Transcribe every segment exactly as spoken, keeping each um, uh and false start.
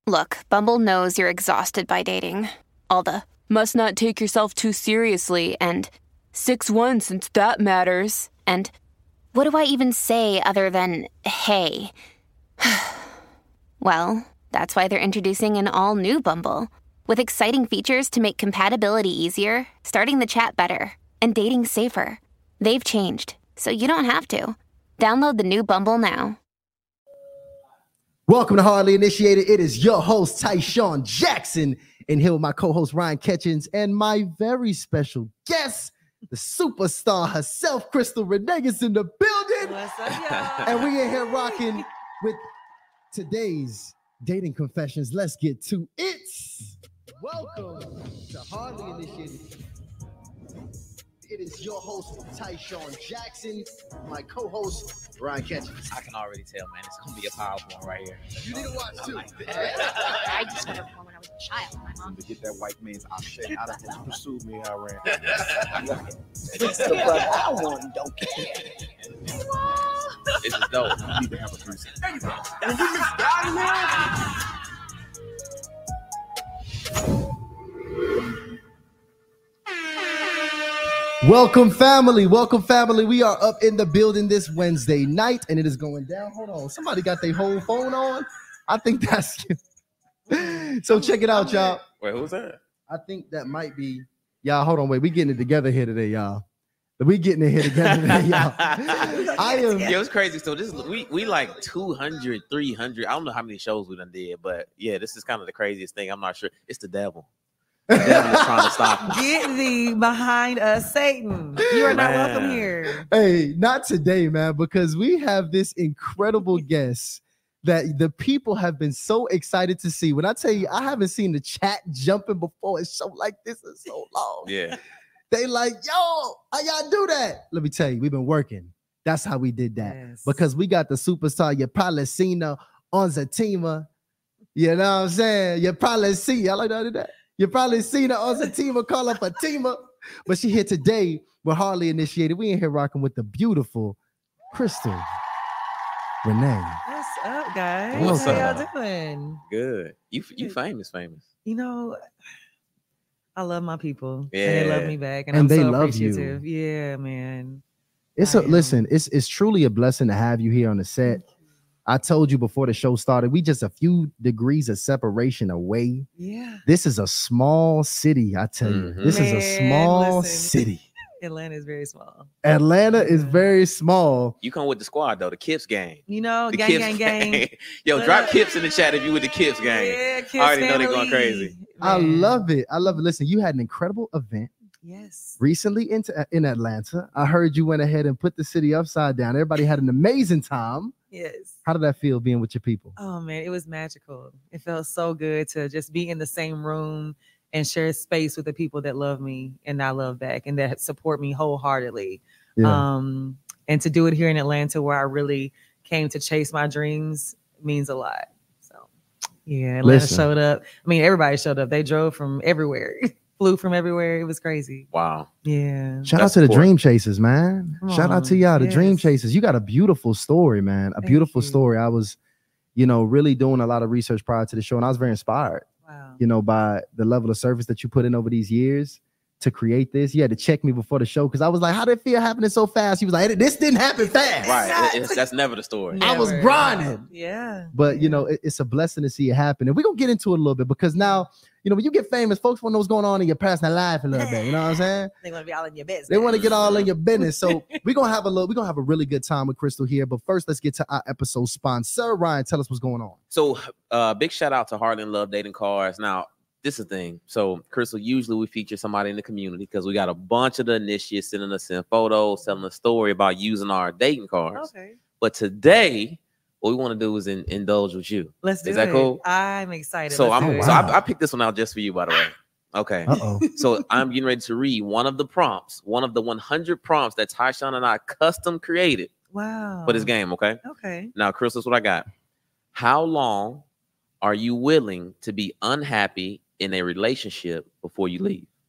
Look, Bumble knows you're exhausted by dating. All the must not take yourself too seriously and six one since that matters. And what do I even say other than hey? Well, that's why they're introducing an all-new Bumble with exciting features to make compatibility easier, starting the chat better, and dating safer. They've changed, so you don't have to. Download the new Bumble now. Welcome to Hardly Initiated. It is your host, Tyshawn Jackson, and here with my co-host, Ryan Ketchins, and my very special guest, the superstar herself, Crystal Renegas in the building. What's up, y'all? And we in here rocking with today's dating confessions. Let's get to it. Welcome to Hardly Initiated. It is your host, Tyshawn Jackson, my co-host, Ryan Ketchins. I can already tell, man. It's going to be a powerful one right here. You need to watch too. I discovered porn when I was a child. My mom. To get that white man's option out of him, pursued me, I ran. It's the brother I want, don't care. This is dope. You need to have a threesome. And we mix God, man. Welcome, family. Welcome, family. We are up in the building this Wednesday night, and it is going down. Hold on. Somebody got their whole phone on. I think that's so. Check it out, y'all. Wait, who's that? I think that might be y'all. Hold on. Wait, we getting it together here today, y'all. We getting it here together today, y'all. I am. Yeah, it was crazy. So this is we we like two hundred, three hundred. I don't know how many shows we done did, but yeah, this is kind of the craziest thing. I'm not sure. It's the devil. The devil is trying to stop us. Get thee behind us, Satan. You are not Man. welcome here. Hey, not today, man, because we have this incredible guest that the people have been so excited to see. When I tell you, I haven't seen the chat jumping before a show like this in so long. Yeah. They like, yo, how y'all do that? Let me tell you, we've been working. That's how we did that. Yes. Because we got the superstar, you probably seen her on Zatima. You know what I'm saying? You probably see, I like that. that. You probably seen her on Zatima, call her Fatima. But she here today. We're Hardly Initiated. We in here rocking with the beautiful Crystal Renee. What's up, guys? What's How up? y'all doing? Good. You you famous, famous. You know, I love my people. Yeah. And they love me back. And, And I'm they so love you. appreciative. Yeah, man. It's a I am. listen, it's it's truly a blessing to have you here on the set. I told you before the show started, we just a few degrees of separation away. Yeah. This is a small city, I tell you. Mhm. This is a Man, small listen. city. Atlanta is very small. Atlanta is very small. You come with the squad though, the Kips gang. You know, The gang, Kips gang, gang. Yo, Look. drop Kips in the chat if you with the Kips gang. Yeah, Kips I already know they're family. going crazy. I Man. love it. I love it. Listen, you had an incredible event Yes. recently into in Atlanta. I heard you went ahead and put the city upside down. Everybody had an amazing time. Yes. How did that feel being with your people? Oh man, it was magical. It felt so good to just be in the same room and share space with the people that love me and I love back and that support me wholeheartedly. Yeah. Um, and to do it here in Atlanta where I really came to chase my dreams means a lot. So yeah, Atlanta Listen. showed up. I mean, everybody showed up. They drove from everywhere, flew from everywhere. It was crazy. Wow. Yeah. Shout That's out to the support. Dream Chasers, man. Come Shout out to on. y'all, the Dream Yes. Chasers. You got a beautiful story, man. A Thank beautiful you. story. I was, you know, really doing a lot of research prior to the show, and I was very inspired, Wow. you know, by the level of service that you put in over these years to create this. You had to check me before the show because I was like, how did it feel happening so fast? He was like, this didn't happen fast. Right. It- it's, that's never the story. I was Never. grinding. Yeah. But, you Yeah. know, it- it's a blessing to see it happen. And we're going to get into it a little bit because now, you know, when you get famous, folks want to know what's going on in your personal life a little bit. You know what I'm saying? They want to be all in your business. They want to get all in your business. So we're gonna have a little, we're gonna have a really good time with Crystal here. But first, let's get to our episode sponsor. Ryan, tell us what's going on. So uh big shout out to Hardly in Love Dating Cars. Now, this is the thing. So Crystal, usually we feature somebody in the community because we got a bunch of the initiates sending us in photos, telling a story about using our dating cars. Okay. But today, what we want to do is in, indulge with you. Let's do Is that it. cool? I'm excited. So Let's I'm do it. so Wow. I, I picked this one out just for you, by the way. Okay. Uh oh. So I'm getting ready to read one of the prompts, one of the one hundred prompts that Tyshawn and I custom created Wow. for this game. Okay. Okay. Now, Chris, this is what I got. How long are you willing to be unhappy in a relationship before you leave?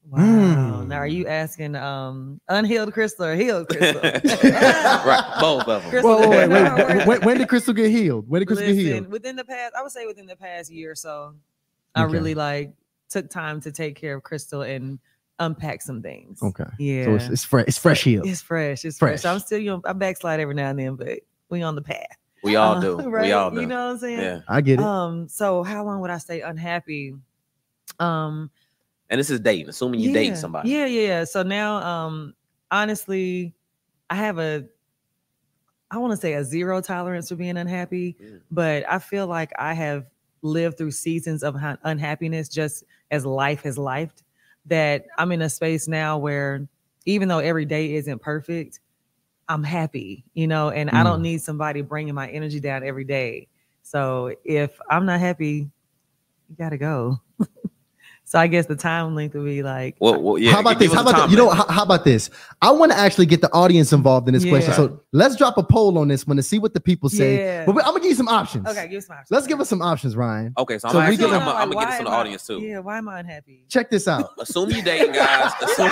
Wow. Mm. Now, are you asking um unhealed Crystal or healed Crystal? Right, both of them. Crystal, Whoa, wait, wait, no, wait. we're- when, when did Crystal get healed? When did Crystal get Listen, healed? within the past, I would say within the past year or so, I Okay. really like took time to take care of Crystal and unpack some things. Okay. Yeah. So it's, it's fresh. It's fresh healed. It's fresh. It's fresh. Fresh. I'm still, you know, I backslide every now and then, but we on the path. We all Uh, do. right? We all do. You know what I'm saying? Yeah. I get it. Um. So how long would I stay unhappy? Um. And this is dating, assuming you yeah, date somebody. Yeah, yeah, yeah. So now, um, honestly, I have a, I want to say a zero tolerance for being unhappy, Mm. but I feel like I have lived through seasons of ha- unhappiness just as life has lifed. That I'm in a space now where even though every day isn't perfect, I'm happy, you know, and I don't Mm. need somebody bringing my energy down every day. So if I'm not happy, you gotta go. So I guess the time length would be like, Well, well, yeah. how about give this? us How a about time this? You know, limit. how, how about this? I want to actually get the audience involved in this question. Yeah. So let's drop a poll on this one to see what the people say. Yeah. But we, I'm gonna give you some options. okay, give us some options. Let's give us some options, Ryan. Okay, so I'm So gonna we ask you, get I'm, a- gonna- I'm gonna Like, get this why from the am I- audience too. Yeah, why am I unhappy? Check this out. Assume you dating, guys. Assume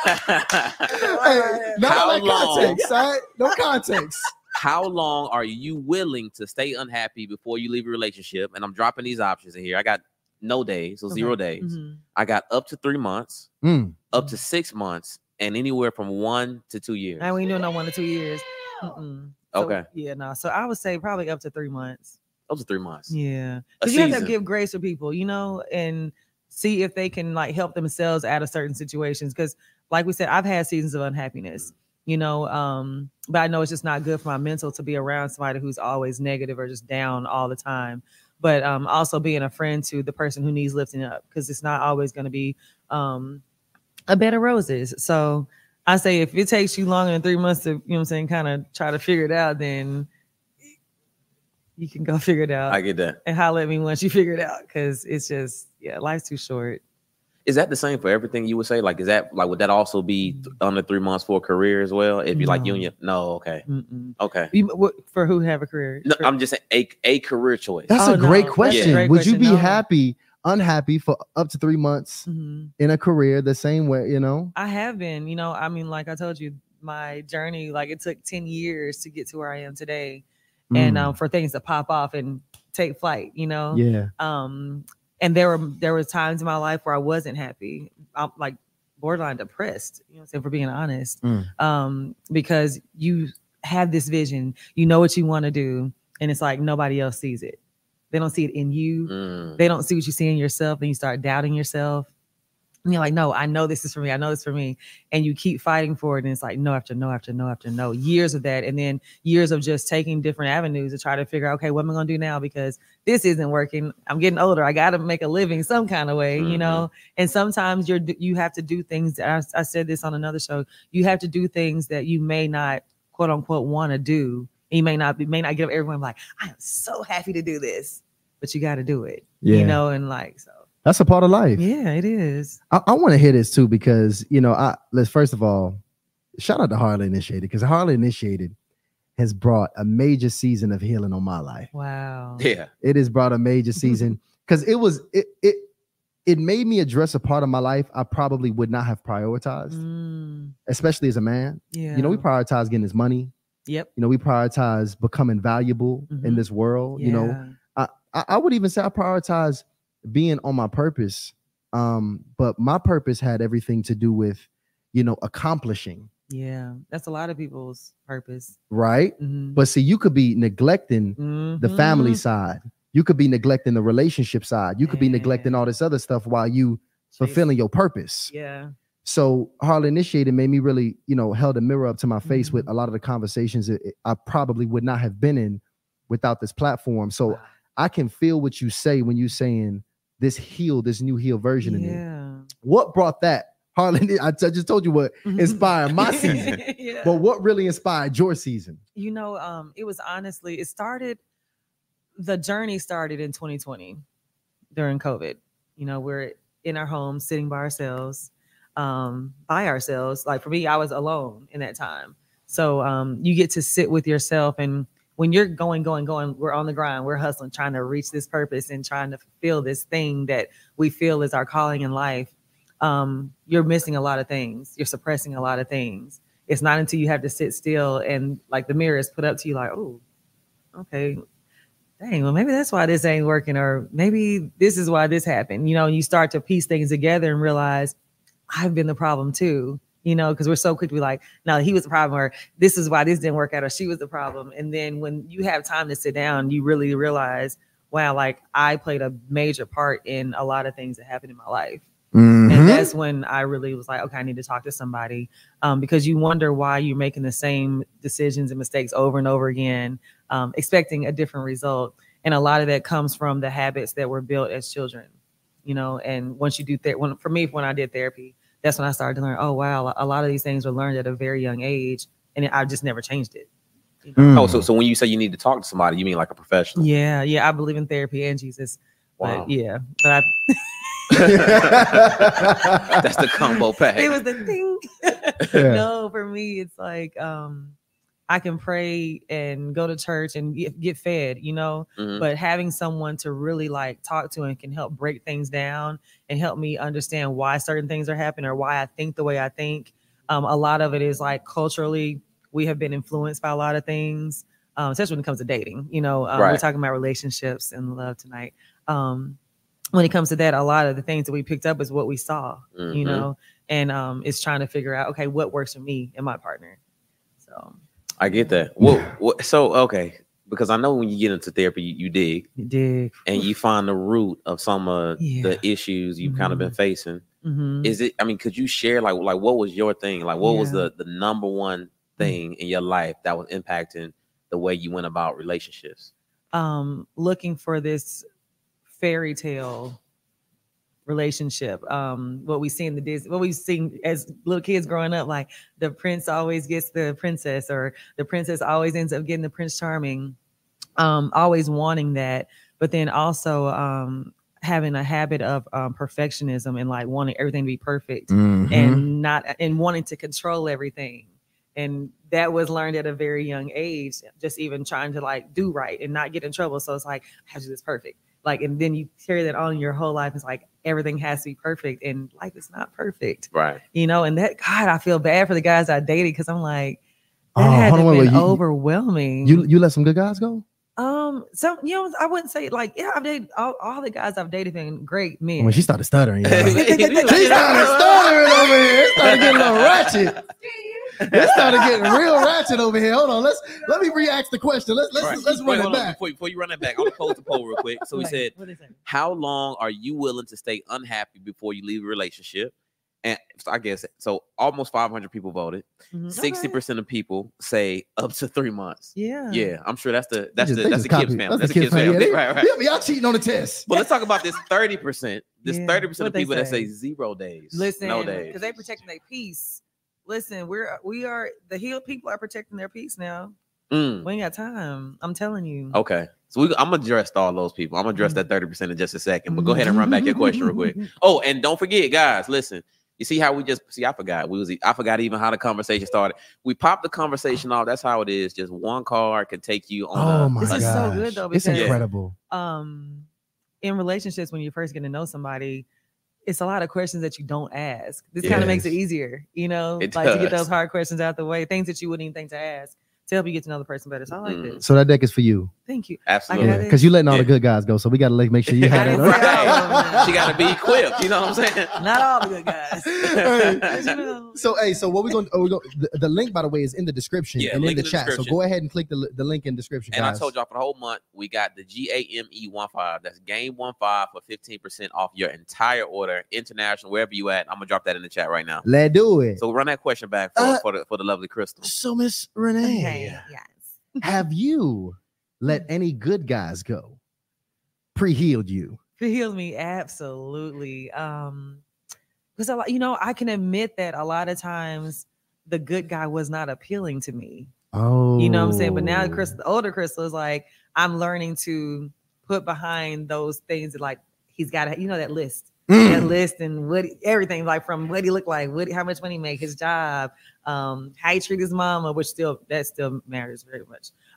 Hey, not How all that long? context, all right? No context. How long are you willing to stay unhappy before you leave a relationship? And I'm dropping these options in here. I got no days, so Okay. zero days. Mhm. I got up to three months, Mm. up to six months, and anywhere from one to two years. And we ain't doing no one to two years. Mm-mm. So, Okay. Yeah, no. So I would say probably up to three months. Up to three months. Yeah. A Because you have to season. give grace to people, you know, and see if they can like help themselves out of certain situations. Because, like we said, I've had seasons of unhappiness, you know, um, but I know it's just not good for my mental to be around somebody who's always negative or just down all the time. But um, also being a friend to the person who needs lifting up, because it's not always going to be um, a bed of roses. So I say if it takes you longer than three months to, you know what I'm saying, kind of try to figure it out, then you can go figure it out I get that. and holler at me once you figure it out, because it's just, yeah, life's too short. Is that the same for everything you would say? Like, is that like, would that also be th- under three months for a career as well? If you like you and No. your, no, okay. Mm-mm. Okay. You, what, for who have a career? No, For- I'm just saying a, a career choice. That's Oh, a no, great that's a question. great Would you question. be No. happy, unhappy for up to three months Mhm. in a career the same way, you know? I have been, you know, I mean, like I told you, my journey, like it took ten years to get to where I am today. And Mm. um, for things to pop off and take flight, you know? yeah. Um, and there were there were times in my life where I wasn't happy. I'm like borderline depressed, you know what I'm saying, for being honest. Mm. Um, because you have this vision, you know what you want to do, and it's like nobody else sees it. They don't see it in you. Mm. They don't see what you see in yourself, and you start doubting yourself. And you're like, no, I know this is for me. I know this is for me. And you keep fighting for it. And it's like no after no after no after no. Years of that. And then years of just taking different avenues to try to figure out, okay, what am I going to do now? Because this isn't working. I'm getting older. I got to make a living some kind of way, Mhm. you know? And sometimes you're, you have to do things. That I, I said this on another show. You have to do things that you may not, quote unquote, want to do. And you may not be, may not get up everyone like, I am so happy to do this, but you got to do it, Yeah. you know? And like, so. That's a part of life. Yeah, it is. I, I want to hear this too because you know, I let's first of all shout out to Harley Initiated because Harley Initiated has brought a major season of healing on my life. Wow. Yeah. It has brought a major season because it was it it it made me address a part of my life I probably would not have prioritized, Mm, especially as a man. yeah. You know, we prioritize getting his money. Yep. You know, we prioritize becoming valuable in Mhm. this world. You know, Yeah. I, I would even say I prioritize being on my purpose. Um, but my purpose had everything to do with, you know, accomplishing, Yeah. That's a lot of people's purpose. right? Mhm. But see, you could be neglecting the family Mhm. side. You could be neglecting the relationship side. You could be neglecting all this other stuff while you fulfilling your purpose. Yeah. So Harley Initiated made me really, you know, held a mirror up to my face with Mhm. a lot of the conversations that I probably would not have been in without this platform. So Wow. I can feel what you say when you're saying this heal, this new heal version of me. Yeah. What brought that? Harley, I t- just told you what inspired my season. Yeah. But what really inspired your season? You know, um, it was honestly, it started, the journey started in twenty twenty during COVID. You know, we're in our homes, sitting by ourselves, um, by ourselves. Like for me, I was alone in that time. So um, you get to sit with yourself, and when you're going, going, going, we're on the grind, we're hustling, trying to reach this purpose and trying to fulfill this thing that we feel is our calling in life. um, you're missing a lot of things. You're suppressing a lot of things. It's not until you have to sit still and like the mirror is put up to you like, oh, okay, dang, well, maybe that's why this ain't working, or maybe this is why this happened. You know, you start to piece things together and realize I've been the problem too, you know, because we're so quick to be like, no, he was the problem, or this is why this didn't work out, or she was the problem. And then when you have time to sit down, you really realize, wow, like I played a major part in a lot of things that happened in my life. Mhm. And that's when I really was like, okay, I need to talk to somebody, um, because you wonder why you're making the same decisions and mistakes over and over again, um, expecting a different result. And a lot of that comes from the habits that were built as children, you know. And once you do that, when for me, when I did therapy, that's when I started to learn, oh, wow, a lot of these things were learned at a very young age, and I just never changed it. You know? Mm. Oh, so so when you say you need to talk to somebody, you mean like a professional? Yeah, yeah, I believe in therapy and Jesus. Wow. But yeah, but I. That's the combo pack. It was the thing. Yeah. No, for me, it's like um, I can pray and go to church and get, get fed, you know, Mhm. but having someone to really like talk to and can help break things down and help me understand why certain things are happening or why I think the way I think. Um, a lot of it is like culturally, we have been influenced by a lot of things, um, especially when it comes to dating. You know, um, we're Right. talking about relationships and love tonight. Um, when it comes to that, a lot of the things that we picked up is what we saw, you Mhm. know, and um, it's trying to figure out, okay, what works for me and my partner. So I get that. Well, well, so okay, because I know when you get into therapy, you, you dig you dig. and you find the root of some of Yeah. the issues you've kind of been facing. Mhm. Is it? I mean, could you share like like what was your thing? Like, what was Yeah. the the number one thing in your life that was impacting the way you went about relationships? Um, looking for this fairy tale relationship. Um, what we see in the Disney, what we've seen as little kids growing up, like the prince always gets the princess, or the princess always ends up getting the Prince Charming. Um, always wanting that, but then also um having a habit of um, perfectionism and like wanting everything to be perfect Mhm. and not and wanting to control everything. And that was learned at a very young age, just even trying to like do right and not get in trouble. So it's like, I have to do this perfect. Like, and then you carry that on your whole life. It's like everything has to be perfect, and life is not perfect, Right. you know. And that, God, I feel bad for the guys I dated because I'm like, that Oh, had hold to on, have wait, been wait, you- overwhelming. You you let some good guys go? um, some, you know, I wouldn't say like, yeah, I've dated all, all the guys I've dated been great men. When she started stuttering, you know? She She started stuttering over here. It started getting a little ratchet. It started getting real ratchet over here. Hold on, let's let me re-ask the question. Let's let's Right. let's Wait, run it hold on, back. before, before you run that back. I'm gonna pose the poll real quick. So we Right. said, What is it? how long are you willing to stay unhappy before you leave a relationship? And so I guess so. Almost five hundred people voted. Mhm. Sixty Okay. percent of people say up to three months. Yeah. Yeah, I'm sure that's the that's They just- the they that's just the copy- Kibbs family. That's That's the the Kibbs Kibbs family. family. Yeah, Right, right. yeah, y'all cheating on the test. But let's talk about this thirty percent. This Yeah, thirty percent what of they people that say. say zero days. Listen, no days. because they protecting their peace. Listen, we're we are the healed people are protecting their peace now. Mm, We ain't got time. I'm telling you. okay. So we, I'm gonna address all those people. I'm gonna address Mhm. that thirty percent in just a second. But go ahead and run back your question real quick. Oh, and don't forget, guys, listen. You see how we just see? I forgot. We was I forgot even how the conversation started. We popped the conversation off. That's how it is. Just one card can take you on. Oh a, my This god, is so good, though, it's because- incredible. Um, in relationships, when you first get to know somebody, it's a lot of questions that you don't ask. This kind of makes it Yes. easier, you know, It like to get does. those hard questions out the way, things that you wouldn't even think to ask to help you get to know the person better. So I like Mm. this. So that deck is for you. Thank you. Absolutely. got Yeah, it. because you letting all the Yeah. good guys go. So we got to like make sure you have I that. didn't on- say all of them. She got to be equipped. You know what I'm saying? Not all the good guys. Hey, But, you know, So hey, so what we gonna, oh, we gonna the, the link by the way is in the description Yeah, and in link the in the chat. So description. go ahead and click the, li- the link in the description, And I guys. told y'all for the whole month, we got the G A M E one five. That's game one five for fifteen percent off your entire order, international, wherever you at. I'm gonna drop that in the chat right now. Let's do it. So run that question back for, Uh, for the for the lovely Crystal. So Miss Renee, okay, yes. have you let any good guys go? Pre-healed you. It heals me absolutely. Um, because a lot, you know, I can admit that a lot of times the good guy was not appealing to me. Oh, You know what I'm saying? But now Chris, the older Crystal is like, I'm learning to put behind those things that, like, he's got to, you know, that list. Mm. That list and what he- everything, like from what he looked like, what how much money he make, his job, um, how he treat his mama, which still that still matters very much.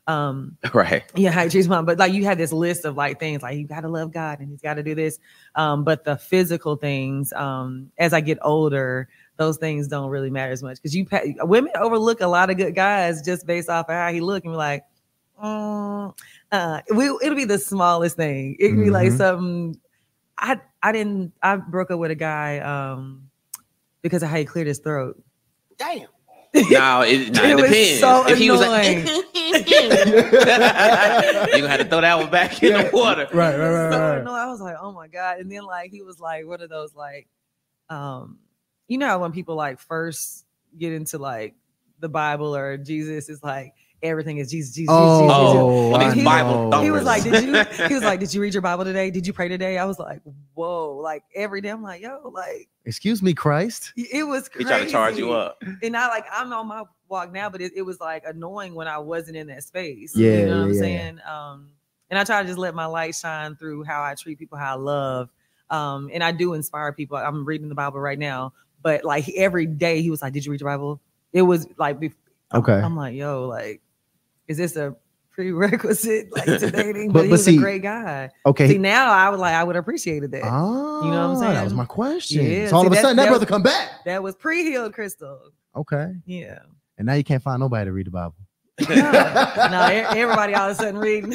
Um, Right. yeah, how he treats mom. But like you had this list of like things like you got to love God and he's got to do this. Um, but the physical things, um, as I get older, those things don't really matter as much because you women overlook a lot of good guys just based off of how he look and be like, mm, uh, we, it'll be the smallest thing. It could be like Mhm. something. I I didn't. I broke up with a guy um, because of how he cleared his throat. Damn. Now it, now It it was depends. so if he was annoying. like, you're gonna have to throw that one back in the water. Right, right, right, So right. annoying. I was like, oh my God. And then like he was like one of those like, um, you know how when people like first get into like the Bible or Jesus, is like everything is Jesus, Jesus, Oh, Jesus, Jesus. Oh, one of I these He- Bible know. He was like, thumpers. did you? He was like, did you read your Bible today? Did you pray today? I was like, whoa! Like every day, I'm like, yo, like Excuse me, Christ. it was He crazy. trying to charge you up. And I like I'm on my walk now, but it, it was like annoying when I wasn't in that space. Yeah, you know what I'm yeah, yeah. saying? Um, and I try to just let my light shine through how I treat people, how I love. Um, and I do inspire people. I'm reading the Bible right now, but like every day he was like, did you read your Bible? It was like, bef- Okay. I'm like, yo, like, is this a prerequisite like to dating? But, But- he but was see- a great guy. Okay. See, now I would like I would appreciated that. Oh, You know what I'm That was saying? my question. Yeah, so all see, of a that's- sudden, that that brother was- come back. That was pre-healed Crystal. Okay. Yeah. And now you can't find nobody to read the Bible. No, no, e- everybody all of a sudden reading.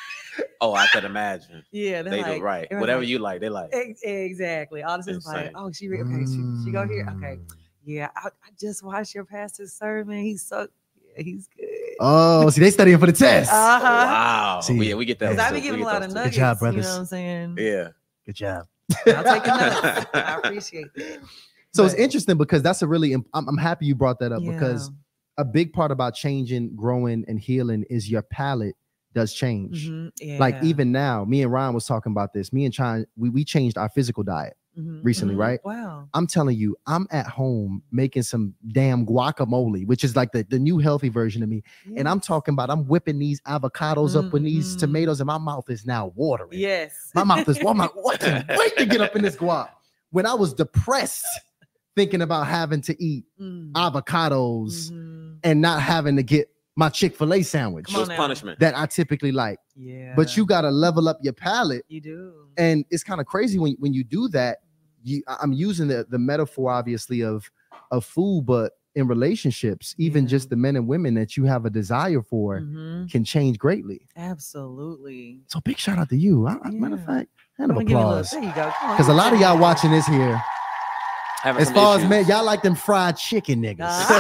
Oh, I could imagine. Yeah, they're They like, do right. everyone's Whatever like, you like, they like. ex- exactly. All of a sudden, it's like, Insane. oh, she read. Okay, she, she go here. Okay, Mm. yeah. I, I just watched your pastor's sermon. He's so, yeah, he's good. Oh, see, they studying for the test. Uh huh. Wow. See, Well, yeah, we get that. Because I too. be We giving a get lot those of too. nuggets. job, You brothers. know what I'm saying? Yeah. Good job. I'll take the nuggets. I appreciate that. So it's But- interesting because that's a really. imp- I'm, I'm happy you brought that up Yeah. because a big part about changing, growing, and healing is your palate does change. Mhm, yeah. Like even now, me and Ryan was talking about this. Me and China, we we changed our physical diet. Mhm, recently, mhm. right? Wow. I'm telling you, I'm at home making some damn guacamole, which is like the, the new healthy version of me. And I'm talking about I'm whipping these avocados up with these Mhm. tomatoes, and my mouth is now watering. Yes. My mouth is well, my what can't wait to get up in this guac. When I was depressed, thinking about having to eat Mm. avocados Mhm. and not having to get my Chick-fil-A sandwich Come on What's now. punishment? that I typically like. Yeah. But you gotta level up your palate. You do. And it's kind of crazy when, when you do that. You I- I'm using the, the metaphor obviously of of food, but in relationships, even Yeah. just the men and women that you have a desire for Mhm. can change greatly. Absolutely. So big shout out to you. I, I- Matter of Yeah. fact, hand of Wanna give me a little- applause. There you go. Come on, Because a give me lot of y'all watching this here, Having as some far as issues. men, y'all like them fried chicken niggas.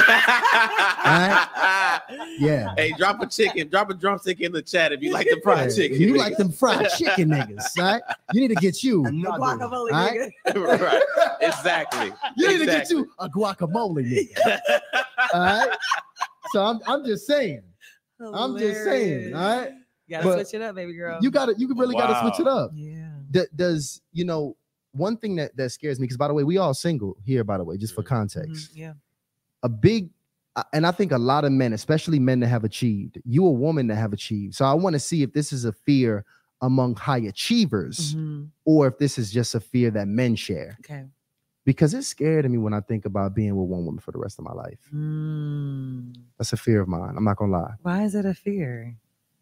Yeah. Hey, drop a chicken, drop a drumstick in the chat if you like the Yeah, fried chicken. You like them fried chicken niggas, right? You need to get you. The guacamole, All right? nigga. Right. Exactly. You need to get Exactly. you a guacamole nigga. All right. So I'm I'm just saying. I'm just saying. All right. You gotta But switch it up, baby girl. You gotta you really gotta switch it up. Yeah. D- does you know one thing that that scares me, because by the way, we all single here, by the way, just for Mhm. context. Mhm, Yeah. A big uh, and I think a lot of men, especially men that have achieved, you a woman that have achieved. So I want to see if this is a fear among high achievers Mhm. or if this is just a fear that men share. Okay. Because it's scary to me when I think about being with one woman for the rest of my life. Mm. That's a fear of mine. I'm not gonna lie. Why is it a fear?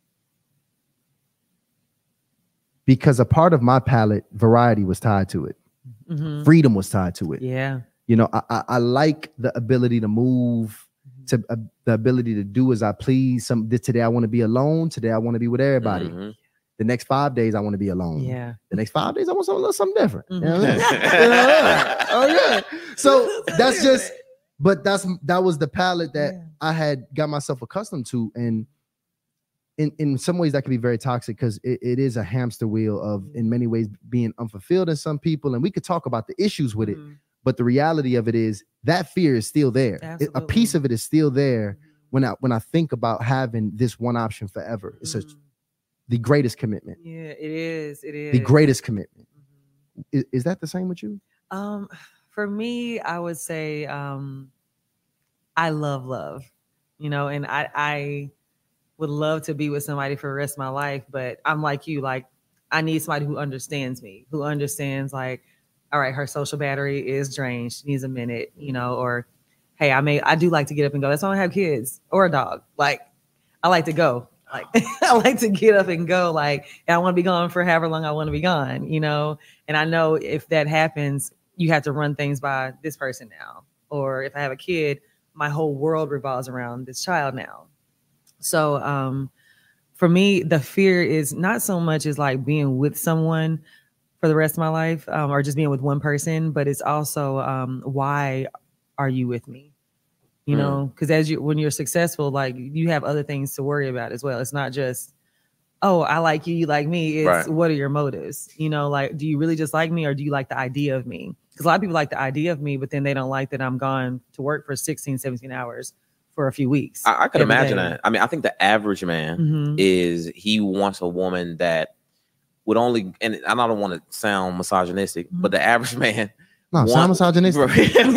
Because a part of my palate, variety was tied to it. Mhm. Freedom was tied to it. Yeah. You know, I, I, I like the ability to move, to uh, the ability to do as I please. Some today I want to be alone. Today I want to be with everybody. Mhm. The next five days I want to be alone. Yeah. The next five days I want something, a little something different. You know what I mean? Mhm. Yeah. Oh yeah. So that's just, but that's that was the palette that Yeah. I had got myself accustomed to, and in in some ways that can be very toxic because it, it is a hamster wheel of in many ways being unfulfilled in some people, and we could talk about the issues with it. Mhm. But the reality of it is that fear is still there. It- a Absolutely. piece of it is still there when I when I think about having this one option forever. It's a, Mhm. the greatest commitment. Yeah, it is. It is. The greatest commitment. Mhm. Is, is that the same with you? Um, for me, I would say um I love love, you know, and I I would love to be with somebody for the rest of my life, but I'm like you, like I need somebody who understands me, who understands like, all right, her social battery is drained, she needs a minute, you know, or hey, I may I do like to get up and go. That's why I have kids or a dog. Like I like to go. Like I like to get up and go. Like and I want to be gone for however long I want to be gone, you know. And I know if that happens, you have to run things by this person now. Or if I have a kid, my whole world revolves around this child now. So um, for me, the fear is not so much as like being with someone for the rest of my life um, or just being with one person, but it's also um, why are you with me? You mm. know, because as you when you're successful, like you have other things to worry about as well. It's not just, oh, I like you, you like me. It's right. What are your motives? You know, like, do you really just like me or do you like the idea of me? Because a lot of people like the idea of me, but then they don't like that I'm gone to work for sixteen, seventeen hours for a few weeks. I, I could imagine day. that. I mean, I think the average man mm-hmm. is he wants a woman that would only, and I don't want to sound misogynistic, mm-hmm. but the average man. No, want, sound misogynistic. I'm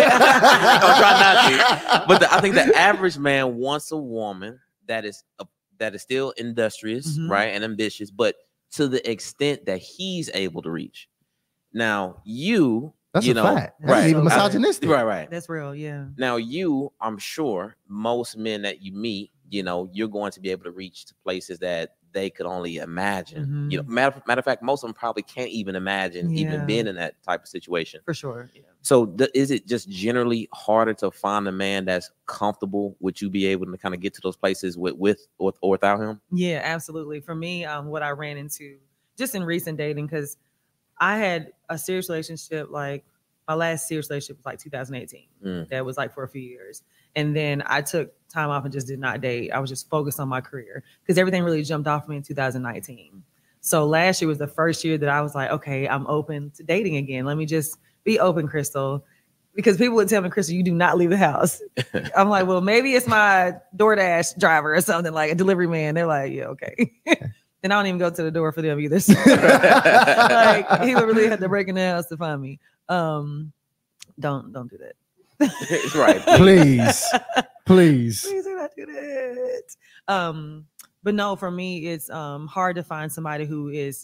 trying not to. But the, I think the average man wants a woman that is a, that is still industrious, mm-hmm. right, and ambitious, but to the extent that he's able to reach. Now, you, that's you a know, fact. That's right, even misogynistic. Right, right. That's real, yeah. Now, you, I'm sure, most men that you meet, you know, you're going to be able to reach to places that they could only imagine. Mm-hmm. You know, matter, matter of fact, most of them probably can't even imagine yeah. even being in that type of situation. For sure. Yeah. So, th- is it just generally harder to find a man that's comfortable with you be able to kind of get to those places with, with or, or without him? Yeah, absolutely. For me, um, what I ran into just in recent dating, because I had a serious relationship, like my last serious relationship was like two thousand eighteen. Mm. That was like for a few years. And then I took time off and just did not date. I was just focused on my career because everything really jumped off me in two thousand nineteen. So last year was the first year that I was like, okay, I'm open to dating again. Let me just be open, Crystal. Because people would tell me, Crystal, you do not leave the house. I'm like, well, maybe it's my DoorDash driver or something, like a delivery man. They're like, yeah, okay. Then I don't even go to the door for them either. So, like he would really have to break in the house to find me. Um, don't don't do that. Right. Please. Please. Please do not do that. Um, but no, for me, it's um hard to find somebody who is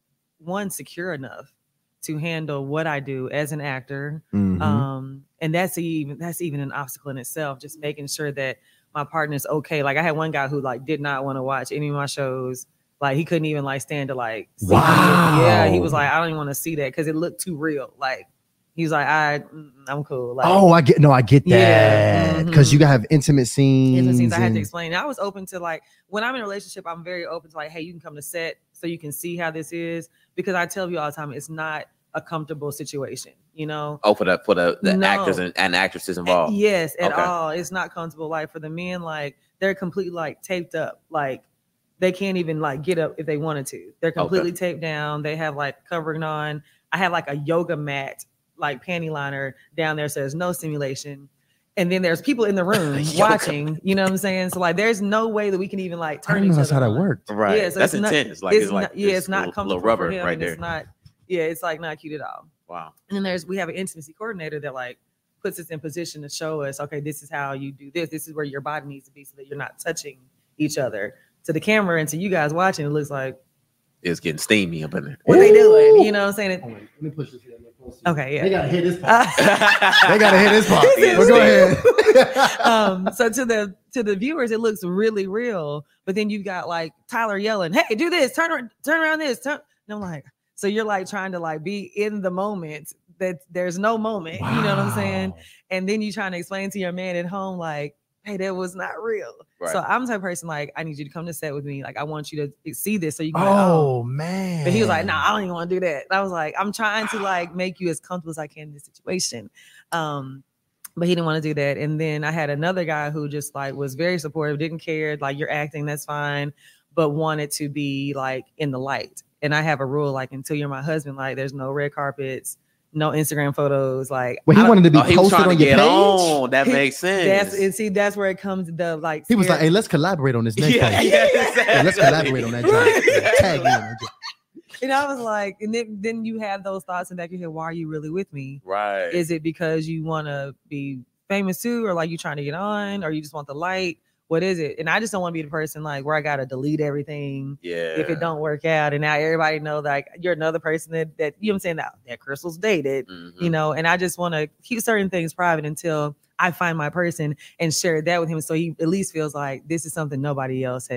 one secure enough to handle what I do as an actor. Mm-hmm. Um, and that's even that's even an obstacle in itself, just making sure that my partner's okay. Like I had one guy who like did not want to watch any of my shows. Like he couldn't even like stand to like see wow. it. Yeah, he was like, I don't even want to see that because it looked too real. Like he was like, I, I'm cool. Like, oh, I get no, I get that because yeah, mm-hmm. you have intimate scenes. Intimate scenes. And... I had to explain. I was open to like when I'm in a relationship, I'm very open to like, hey, you can come to set so you can see how this is because I tell you all the time, it's not a comfortable situation. You know. Oh, for the for the, the no. actors and, and actresses involved. Yes, at okay. all. It's not comfortable. Like for the men, like they're completely like taped up. Like they can't even like get up if they wanted to. They're completely okay. taped down. They have like covering on. I have like a yoga mat, like panty liner down there. So there's no simulation. And then there's people in the room watching, you know what I'm saying? So like, there's no way that we can even like turn. I didn't know that's how that worked. Right. Yeah, so that's it's intense. Not, like, it's, it's like, not, yeah, it's not little, comfortable little rubber for him, right there. It's not, yeah, it's like not cute at all. Wow. And then there's, we have an intimacy coordinator that like puts us in position to show us, okay, this is how you do this. This is where your body needs to be so that you're not touching each other. To the camera and to you guys watching, it looks like it's getting steamy up in there. What are they doing? You know what I'm saying? It, oh, wait, let me push this here. Okay, yeah. They gotta hit this part. They gotta hit this part. Well, go ahead. um, so to the to the viewers, it looks really real. But then you've got like Tyler yelling, "Hey, do this! Turn around, turn around this!" Turn. And I'm like, so you're like trying to like be in the moment. That there's no moment. Wow. You know what I'm saying? And then you trying to explain to your man at home, like, hey, that was not real. Right. So I'm the type of person like, I need you to come to set with me. Like, I want you to see this so you can. Oh, like, oh man. But he was like, no, nah, I don't even want to do that. And I was like, I'm trying to like make you as comfortable as I can in this situation. Um, but he didn't want to do that. And then I had another guy who just like was very supportive, didn't care. Like, you're acting, that's fine. But wanted to be like in the light. And I have a rule, like, until you're my husband, like there's no red carpets. No Instagram photos. Like, well, he wanted to be oh, posted on your page. On. That he, makes sense. That's and see, that's where it comes. The like, he was like, "Hey, let's collaborate on this next yeah, page. Yeah, exactly. Yeah, let's collaborate on that job. Tag me on that job." And I was like, and then, then you have those thoughts in the back of your head. Why are you really with me? Right? Is it because you want to be famous too, or like you trying to get on, or you just want the light? What is it? And I just don't want to be the person like where I gotta delete everything. Yeah. If it don't work out, and now everybody know like you're another person that that you know what I'm saying that that Crystal's dated, mm-hmm. you know. And I just want to keep certain things private until I find my person and share that with him, so he at least feels like this is something nobody else has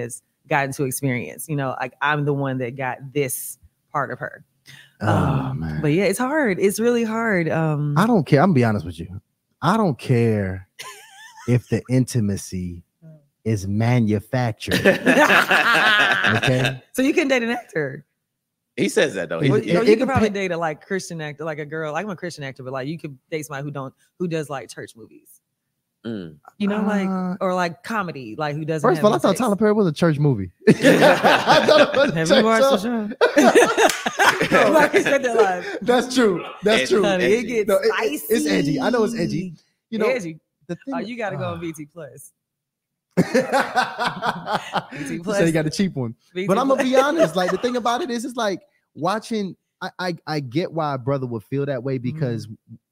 gotten to experience. You know, like I'm the one that got this part of her. Oh Um, man. But yeah, it's hard. It's really hard. Um, I don't care. I'm gonna be honest with you. I don't care if the intimacy is manufactured. Okay. So you can date an actor. He says that though. It- Well, He- you know, it- you it can probably depen- date a like Christian actor, like a girl. Like I'm a Christian actor, but like you could date somebody who don't who does like church movies. Mm. You know, like Uh, or like comedy, like who doesn't. First of have all, I any thought sex. Tyler Perry was a church movie. I thought it was a Have church you watched the song. show? Like he said that live. That's true. That's Edgy. true. Honey, it edgy. gets No, it- it- spicy. it's edgy. I know it's edgy. You know, edgy. the thing. Oh, you got to go on Ah. B T Plus. You said you got a cheap one. B T But I'm gonna Plus. be honest. Like the thing about it is, it's like watching. I I, I get why a brother would feel that way because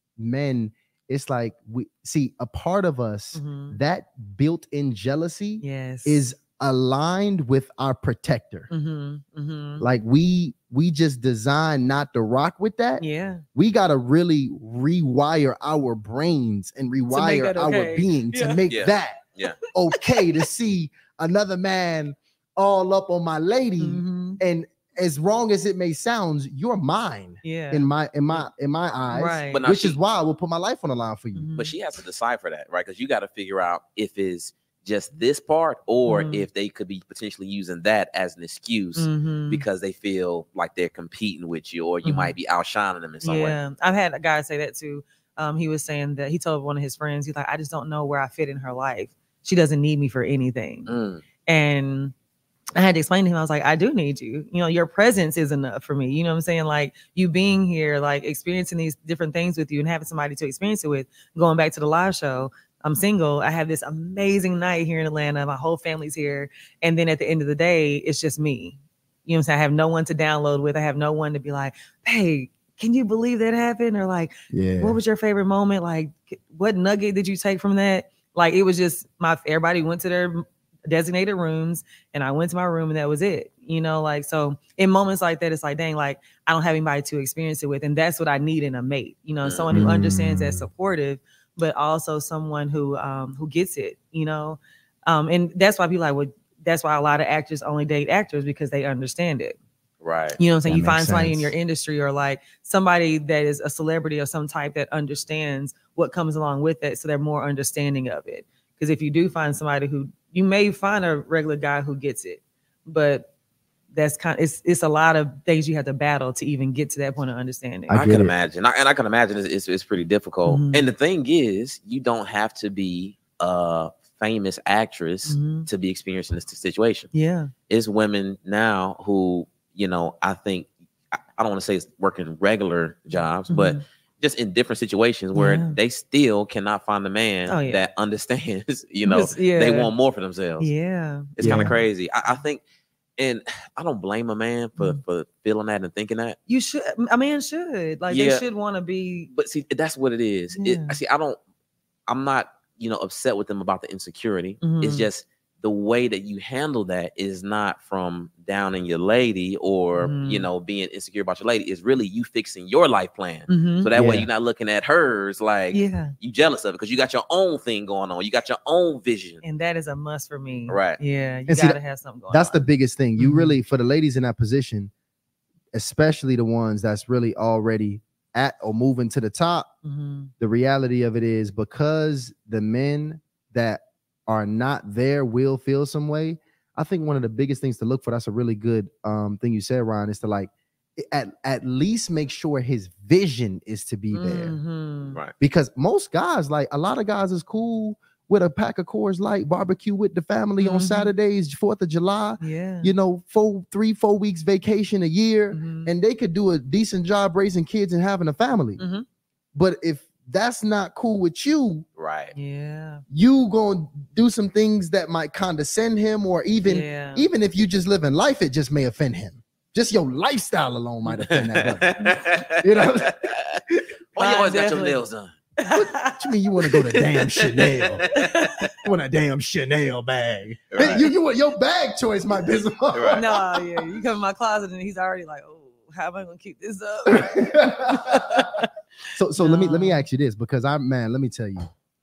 men. It's like we see a part of us Mhm. that built-in jealousy Yes. is aligned with our protector. Mm-hmm. Mm-hmm. Like we we just designed not to rock with that. Yeah. We gotta really rewire our brains and rewire that our okay. being Yeah. to make Yeah. that Yeah. okay to see another man all up on my lady. Mhm. And as wrong as it may sound, you're mine Yeah. in my in my in my eyes. Right. But now Which she- is why I will put my life on the line for you. Mhm. But she has to decipher that, right? Because you got to figure out if it's just this part or Mhm. if they could be potentially using that as an excuse Mhm. because they feel like they're competing with you or you Mhm. might be outshining them in some way. Yeah, I've had a guy say that too. Um, he was saying that he told one of his friends, he's like, I just don't know where I fit in her life. She doesn't need me for anything. Mm. And I had to explain to him, I was like, I do need you. You know, your presence is enough for me. You know what I'm saying? Like you being here, like experiencing these different things with you and having somebody to experience it with. Going back to the live show, I'm single. I have this amazing night here in Atlanta. My whole family's here. And then at the end of the day, it's just me. You know what I'm saying? I have no one to download with. I have no one to be like, hey, can you believe that happened? Or like, Yeah. what was your favorite moment? Like, what nugget did you take from that? Like, it was just my, everybody went to their designated rooms and I went to my room and that was it. You know, like, so in moments like that, it's like, dang, like I don't have anybody to experience it with. And that's what I need in a mate, you know, someone who understands that's Mm. supportive, but also someone who, um, who gets it, you know? Um, and that's why people like, well, that's why a lot of actors only date actors because they understand it. Right. You know what I'm saying? That You find makes somebody in sense. your industry or like somebody that is a celebrity of some type that understands what comes along with it. So they're more understanding of it. Because if you do find somebody who, you may find a regular guy who gets it, but that's kind of, it's, it's a lot of things you have to battle to even get to that point of understanding. I I, get can it. imagine. I, and I can imagine it's, it's, it's pretty difficult. Mhm. And the thing is, you don't have to be a famous actress Mhm. to be experiencing this situation. Yeah. It's women now who, you know, I think, I, I don't want to say it's working regular jobs, but Mhm. just in different situations where Yeah. they still cannot find a man Oh, yeah. that understands, you know, Just- yeah. they want more for themselves. Yeah. It's kind Yeah. of crazy. I, I think, and I don't blame a man for, Mhm. for feeling that and thinking that. You should, a man should, like, Yeah. they should want to be, But see, that's what it is. It, Yeah. I see. I don't. I'm not, you know, upset with them about the insecurity. It's Mhm. just the way that you handle that is not from downing your lady or you Mhm. know being insecure about your lady. It's really you fixing your life plan. Mhm. So that way Yeah. you're not looking at hers like yeah. you jealous of it because you got your own thing going on. You got your own vision. And that is a must for me. Right. Yeah. You And see, got to that- have something going That's on. the biggest thing. You Mhm. really, for the ladies in that position, especially the ones that's really already at or moving to the top, Mhm. the reality of it is because the men that are not there will feel some way. I think one of the biggest things to look for, that's a really good um thing you said, Ryan, is to like at, at least make sure his vision is to be there. Mhm. Right. Because most guys, like a lot of guys is cool with a pack of Coors Light, barbecue with the family on Mhm. Saturdays, fourth of July, Yeah. you know, four, three, four weeks vacation a year, Mhm. and they could do a decent job raising kids and having a family. Mhm. But if that's not cool with you, Right. Yeah. you gonna do some things that might condescend him, or even yeah. even if you just live in life, it just may offend him. Just your lifestyle alone might offend that brother. You know? Why you always got your Definitely. nails done? What you mean you want to go to damn Chanel? You want a damn Chanel bag? Right. You, you want your bag choice might be some. Right. No, yeah. You come in my closet and he's already like, oh, how am I gonna keep this up? so so let me let me No. ask you this, because I man, let me tell you,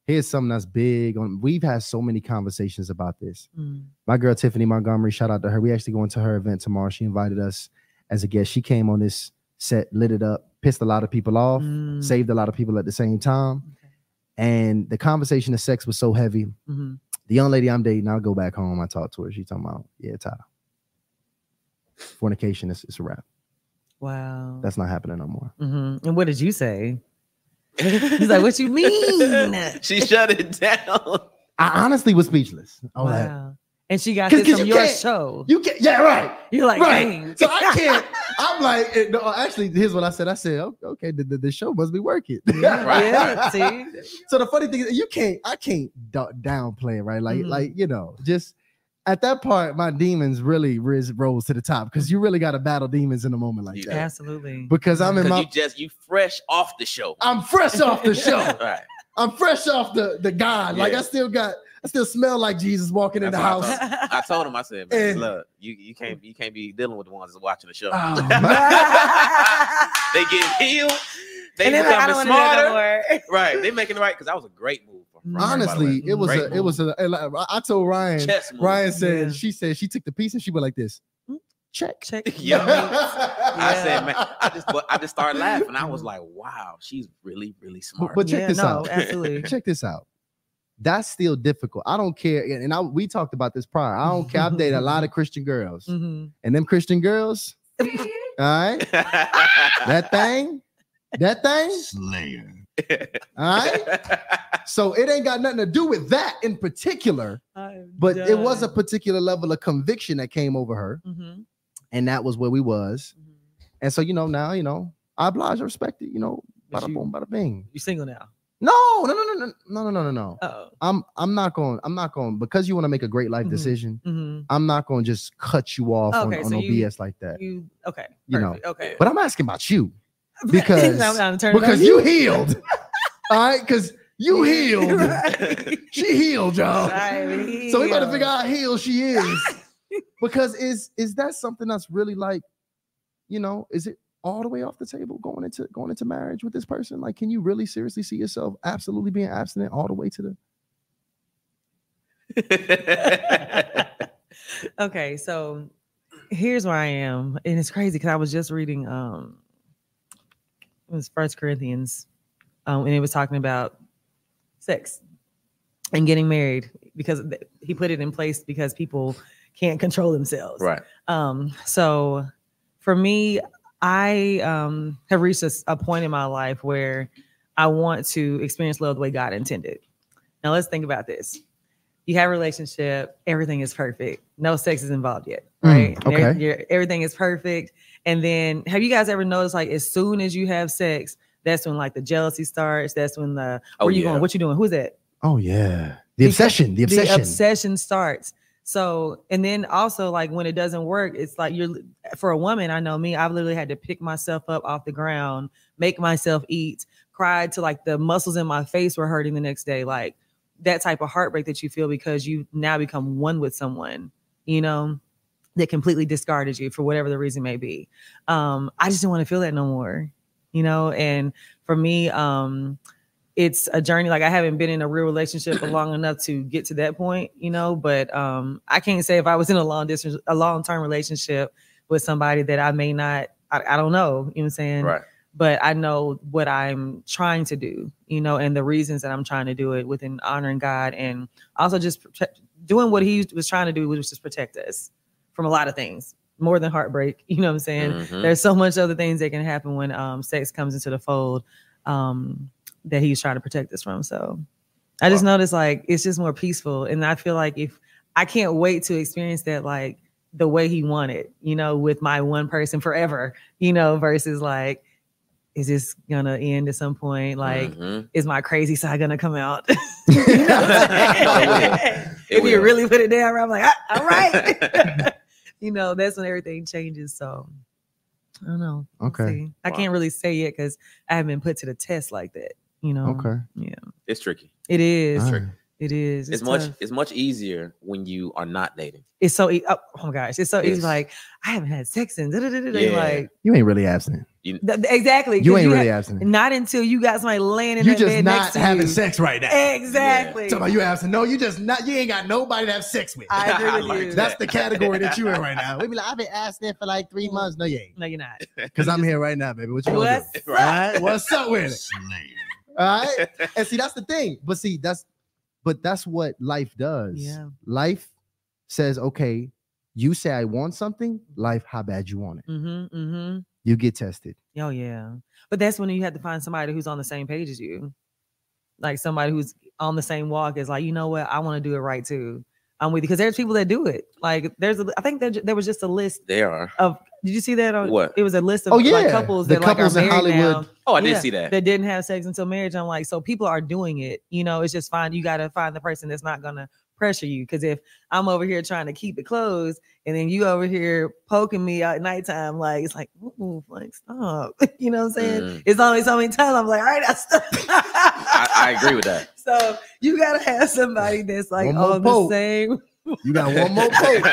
here's something that's big on. We've had so many conversations about this. Mm. My girl Tiffany Montgomery, shout out to her. We actually going to her event tomorrow. She invited us as a guest. She came on this set, lit it up, pissed a lot of people off, Mm. saved a lot of people at the same time. Okay. And the conversation of sex was so heavy. Mm-hmm. The young lady I'm dating, I'll go back home. I talk to her. She talking about, yeah, Tyler. Fornication is it's a wrap. Wow. That's not happening no more. Mm-hmm. And what did you say? He's like, what you mean? She shut it down. I honestly was speechless. Oh, that. Wow. And she got 'Cause- this 'cause from you your can't- show. You can't, yeah, right. You're like, right. dang. So I can't. I'm like, eh, no, actually, here's what I said. I said, oh, okay, the, the, the show must be working. Yeah, Right. yeah, see? So the funny thing is, you can't, I can't d- downplay it, right? Like, Mhm. like you know, just at that part, my demons really riz, rose to the top because you really got to battle demons in a moment like Yeah. that. Absolutely. Because I'm in Because my, you just you fresh off the show. I'm fresh off the show. Right. I'm fresh off the the God. Like Yeah. I still got, I still smell like Jesus walking in That's the what house. I told him, I said, man, And- look, you, you can't you can't be dealing with the ones that's watching the show. Oh, They get healed. They and then like, I becoming don't want to do smarter. that no more. Right. They making it right because that was a great move. From her, by the honestly, way. it was Great a, it move. was a. I I told Ryan. Chess move. Ryan said Yeah. she said she took the piece and she went like this. Check. Check. Yeah. I Yeah. said, man, I just but I just started laughing. I was like, wow, she's really, really But, smart. but check Yeah, this no, out. absolutely. Check this out. That's still difficult. I don't care. And I, we talked about this prior. I don't care. I've dated a lot of Christian girls. Mhm. And them Christian girls, all right, that thing, that thing, Slayer. all right. So it ain't got nothing to do with that in particular, I'm but it was a done. particular level of conviction that came over her. Mhm. And that was where we was. Mhm. And so, you know, now, you know, I oblige, I respect it, you know, But bada you- boom, bada bing. You single now? No, no, no, no, no, no, no, no, no, no. Oh. I'm I'm not going, I'm not going, because you want to make a great life Mhm. decision, Mm-hmm. I'm not going to just cut you off Okay, on, on so no you- B S like that. You okay? You know, perfect, okay. But I'm asking about you because I'm gonna turn it because on you healed. All right, because you healed. Right. She healed, y'all. Right, So we better healed. figure out how healed she is. Because is is that something that's really like, you know, is it all the way off the table going into going into marriage with this person? Like, can you really seriously see yourself absolutely being abstinent all the way to the Okay, so here's where I am, and it's crazy because I was just reading um it was First Corinthians, um, and it was talking about sex and getting married because th- he put it in place because people can't control themselves. Right. Um, so for me, I um have reached a, s- a point in my life where I want to experience love the way God intended. Now let's think about this. You have a relationship, everything is perfect. No sex is involved yet, Mm, right? And okay. every- you're- everything is perfect. And then have you guys ever noticed like as soon as you have sex, that's when like the jealousy starts. That's when the Oh, where you yeah. going? What you doing? Who's that? Oh yeah. The Because obsession. The obsession. The obsession starts. So, and then also like when it doesn't work, it's like you're for a woman. I know me, I've literally had to pick myself up off the ground, make myself eat, cried to like the muscles in my face were hurting the next day. Like that type of heartbreak that you feel because you now become one with someone, you know, that completely discarded you for whatever the reason may be. Um, I just didn't want to feel that no more, you know, and for me, um, it's a journey. Like I haven't been in a real relationship for long enough to get to that point, you know, but um, I can't say if I was in a long distance, a long-term relationship with somebody that I may not, I, I don't know, you know what I'm saying? Right. But I know what I'm trying to do, you know, and the reasons that I'm trying to do it within honoring God and also just protect, doing what he was trying to do, which was just protect us from a lot of things, more than heartbreak. You know what I'm saying? Mhm. There's so much other things that can happen when um, sex comes into the fold. Um, that he's trying to protect us from. So I just noticed like it's just more peaceful. And I feel like if I can't wait to experience that like the way he wanted, you know, with my one person forever, you know, versus like, is this gonna end at some point? Like, Mhm. is my crazy side gonna come out? You know what I'm saying? It If you will. really put it down, I'm like, ah, all right. You know, that's when everything changes. So I don't know. We'll Okay. see. I Wow. can't really say yet because I haven't been put to the test like that. You know. Okay. Yeah. It's tricky. It is. All right. It is. It's, It's, much tough. it's much easier when you are not dating. It's so. E- oh, oh my gosh, it's so easy. It's- Like I haven't had sex in. Yeah. Like You ain't really abstinent. th- th- exactly. You 'cause ain't ha- really abstinent. Not until you got somebody laying in You that just bed not next to having you. sex right now. Exactly. Talking about you abstinent. No, you just not. You ain't got nobody to have sex with. I agree with Like you. That's the category that you in right now. We be like, I've been abstinent for like three months. No, you ain't. No, you're not. Because I'm here right now, baby. What you gonna What's do? up? All right? What's up with it? All right. And see, that's the thing. But see, that's but that's what life does. Yeah. Life says, okay, you say I want something. Life, how bad you want it? Mm-hmm. Mm-hmm. You get tested. Oh yeah. But that's when you have to find somebody who's on the same page as you. Like somebody who's on the same walk is like, you know what, I want to do it right too. I'm with you. Because there's people that do it. Like there's a I think there, there was just a list They are. of did you see that on What? it was a list of Oh, like yeah. couples The that like couples are in married Hollywood. now. Oh, I did Yeah, see that. That didn't have sex until marriage. I'm like, so people are doing it. You know, it's just fine. You got to find the person that's not gonna pressure you. Because if I'm over here trying to keep it closed, and then you over here poking me at nighttime, like it's like, ooh, like stop. You know what I'm saying? Mm. It's only so many times I'm like, all right, I stop. I, I agree with that. So you gotta have somebody that's like One more on the poke. same. You got one more poke.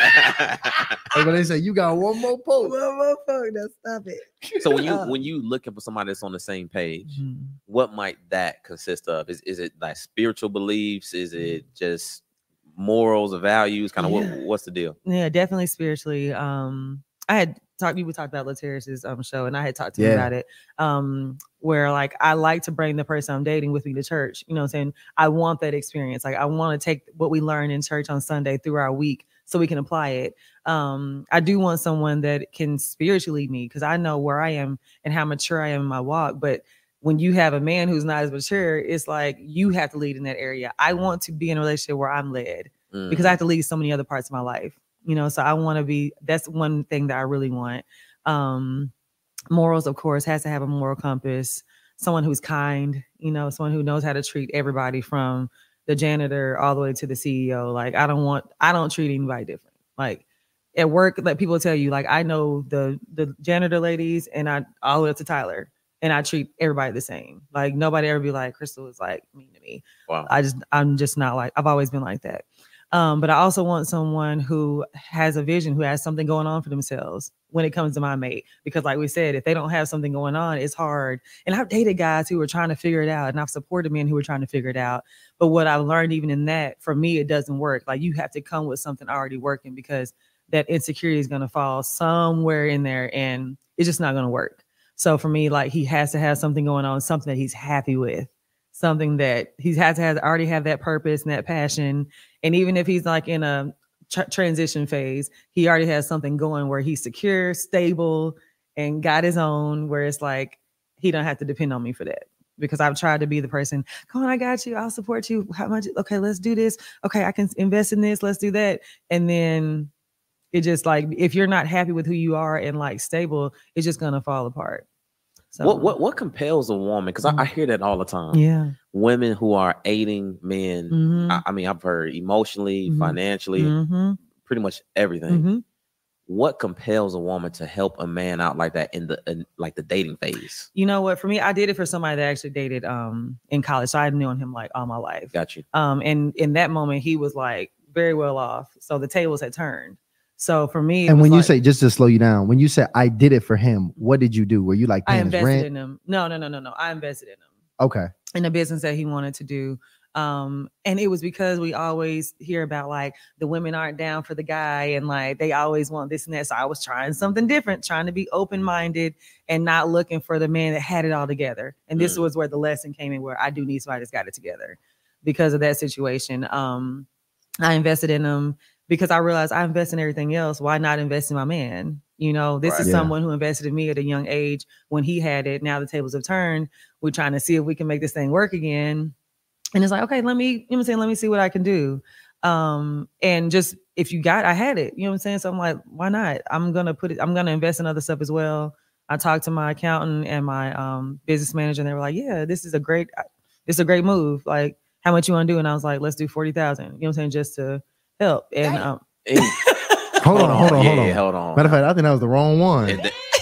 Hey, but they say you got one more poke. One more poke. Now stop it. So when you Uh, when you looking for somebody that's on the same page, Mhm. what might that consist of? Is is it like spiritual beliefs? Is it just morals or values? Kind of Yeah. what what's the deal? Yeah, definitely spiritually. Um, I had talked, we talked about Laterrace's um show, and I had talked to him Yeah. about it. Um, where like I like to bring the person I'm dating with me to church. You know what I'm saying? I want that experience. Like I want to take what we learn in church on Sunday through our week so we can apply it. Um, I do want someone that can spiritually lead me because I know where I am and how mature I am in my walk. But when you have a man who's not as mature, it's like you have to lead in that area. I want to be in a relationship where I'm led because I have to lead so many other parts of my life, you know, so I want to be, that's one thing that I really want. Um, morals, of course, has to have a moral compass, someone who's kind, you know, someone who knows how to treat everybody from the janitor all the way to the C E O. Like, I don't want, I don't treat anybody different. Like at work, like people tell you, like, I know the, the janitor ladies and I all the way up to Tyler. And I treat everybody the same. Like nobody ever be like, Crystal is like mean to me. Wow. I just, I'm just not like, I've always been like that. Um, but I also want someone who has a vision, who has something going on for themselves when it comes to my mate. Because like we said, if they don't have something going on, it's hard. And I've dated guys who were trying to figure it out, and I've supported men who were trying to figure it out. But what I've learned even in that, for me, it doesn't work. Like you have to come with something already working because that insecurity is going to fall somewhere in there and it's just not going to work. So for me, like he has to have something going on, something that he's happy with, something that he has to have already have that purpose and that passion. And even if he's like in a tr- transition phase, he already has something going where he's secure, stable, and got his own, where it's like, he don't have to depend on me for that. Because I've tried to be the person, come on, I got you. I'll support you. How much? Okay, let's do this. Okay, I can invest in this. Let's do that. And then it just like, if you're not happy with who you are and like stable, it's just going to fall apart. So, What what what compels a woman? Because I, I hear that all the time. Yeah. Women who are aiding men. Mhm. I, I mean, I've heard emotionally, Mhm. financially, Mhm. pretty much everything. Mhm. What compels a woman to help a man out like that in the in, like the dating phase? You know what? For me, I did it for somebody that actually dated um in college. So I've known him like all my life. Got you. Um, and in that moment, he was like very well off. So the tables had turned. So for me, it And was when you like, say, just to slow you down, when you said I did it for him, what did you do? Were you like I paying his invested rent? in him. No, no, no, no, no. I invested in him Okay. in a business that he wanted to do. Um, and it was because we always hear about like the women aren't down for the guy and like they always want this and that. So I was trying something different, trying to be open-minded and not looking for the man that had it all together. And this Mm. was where the lesson came in, where I do need somebody that's got it together because of that situation. Um, I invested in him because I realized I invest in everything else. Why not invest in my man? You know, this Right. is Yeah. someone who invested in me at a young age when he had it. Now the tables have turned. We're trying to see if we can make this thing work again. And it's like, okay, let me, you know what I'm saying? Let me see what I can do. Um, and just if you got, I had it, you know what I'm saying? So I'm like, why not? I'm going to put it, I'm going to invest in other stuff as well. I talked to my accountant and my um, business manager, and they were like, yeah, this is a great, this is a great move. Like, how much you want to do? And I was like, let's do forty thousand, you know what I'm saying? Just to help. And um, Hey, Hold on, hold on, yeah, hold on. hold on. Matter of fact, I think that was the wrong one. And the-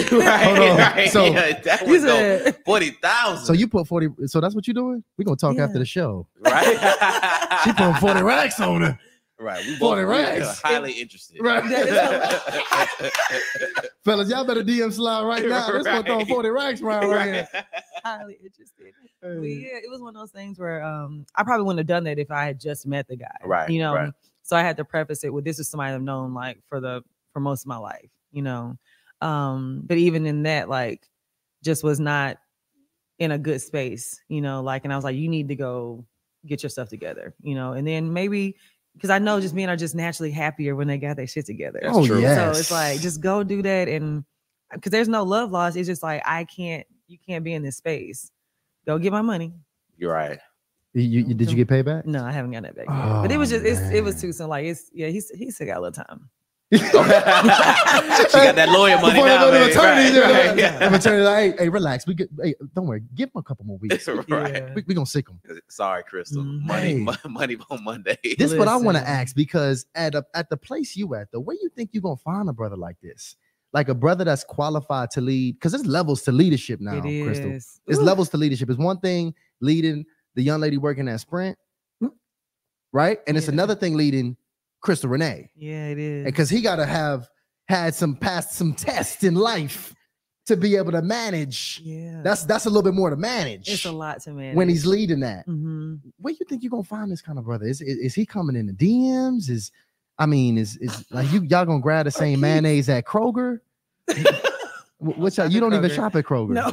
right, Hold on. right. So- yeah, that You was dope. said- forty thousand. So you put forty. So that's what you're doing? We're gonna talk Yeah. after the show. right? She put forty racks on her. Right. We forty both we are racks. highly interested. Right. That Fellas, y'all better D M Slide right now. This one throwing Right. forty racks around right here. highly interested. But Hey. yeah, it was one of those things where um I probably wouldn't have done that if I had just met the guy. Right, You know. right. So I had to preface it with this is somebody I've known like for the for most of my life, you know. Um, but even in that, like, just was not in a good space, you know, like, and I was like, you need to go get your stuff together, you know, and then maybe because I know just men are just naturally happier when they got their shit together. That's Oh true. yes. So it's like just go do that, and because there's no love lost. It's just like I can't, you can't be in this space. Go get my money. You're right. You, you- did you get paid back? No, I haven't gotten that back yet. But it was Oh, just it's, it was man. too soon. Like it's yeah, he's he still got a little time. she got that lawyer money Before now. they go to baby. attorney, Right, yeah, right, yeah. yeah. The attorney like, hey, hey, relax. We get, hey, don't worry. Give him a couple more weeks. right. Yeah. We, we gonna sick him. Sorry, Crystal. Mhm. Money, Hey. mo- money on Monday. This is what I want to Listen. ask because at a, at the place you at, the way you think you're gonna find a brother like this, like a brother that's qualified to lead, because there's levels to leadership now, It is. Crystal. It's Ooh. levels to leadership. It's one thing leading the young lady working at Sprint, right? And it's Yeah. another thing leading Crystal Renee, Yeah, it is. because he gotta have had some passed some tests in life to be able to manage. yeah, That's that's a little bit more to manage it's a lot to manage when he's leading that. hmm Where you think you're gonna find this kind of brother? Is, is is he coming in the D Ms? Is I mean, is is like you y'all gonna grab the same mayonnaise at Kroger? Wh- Which you don't even Kroger. shop at Kroger. No.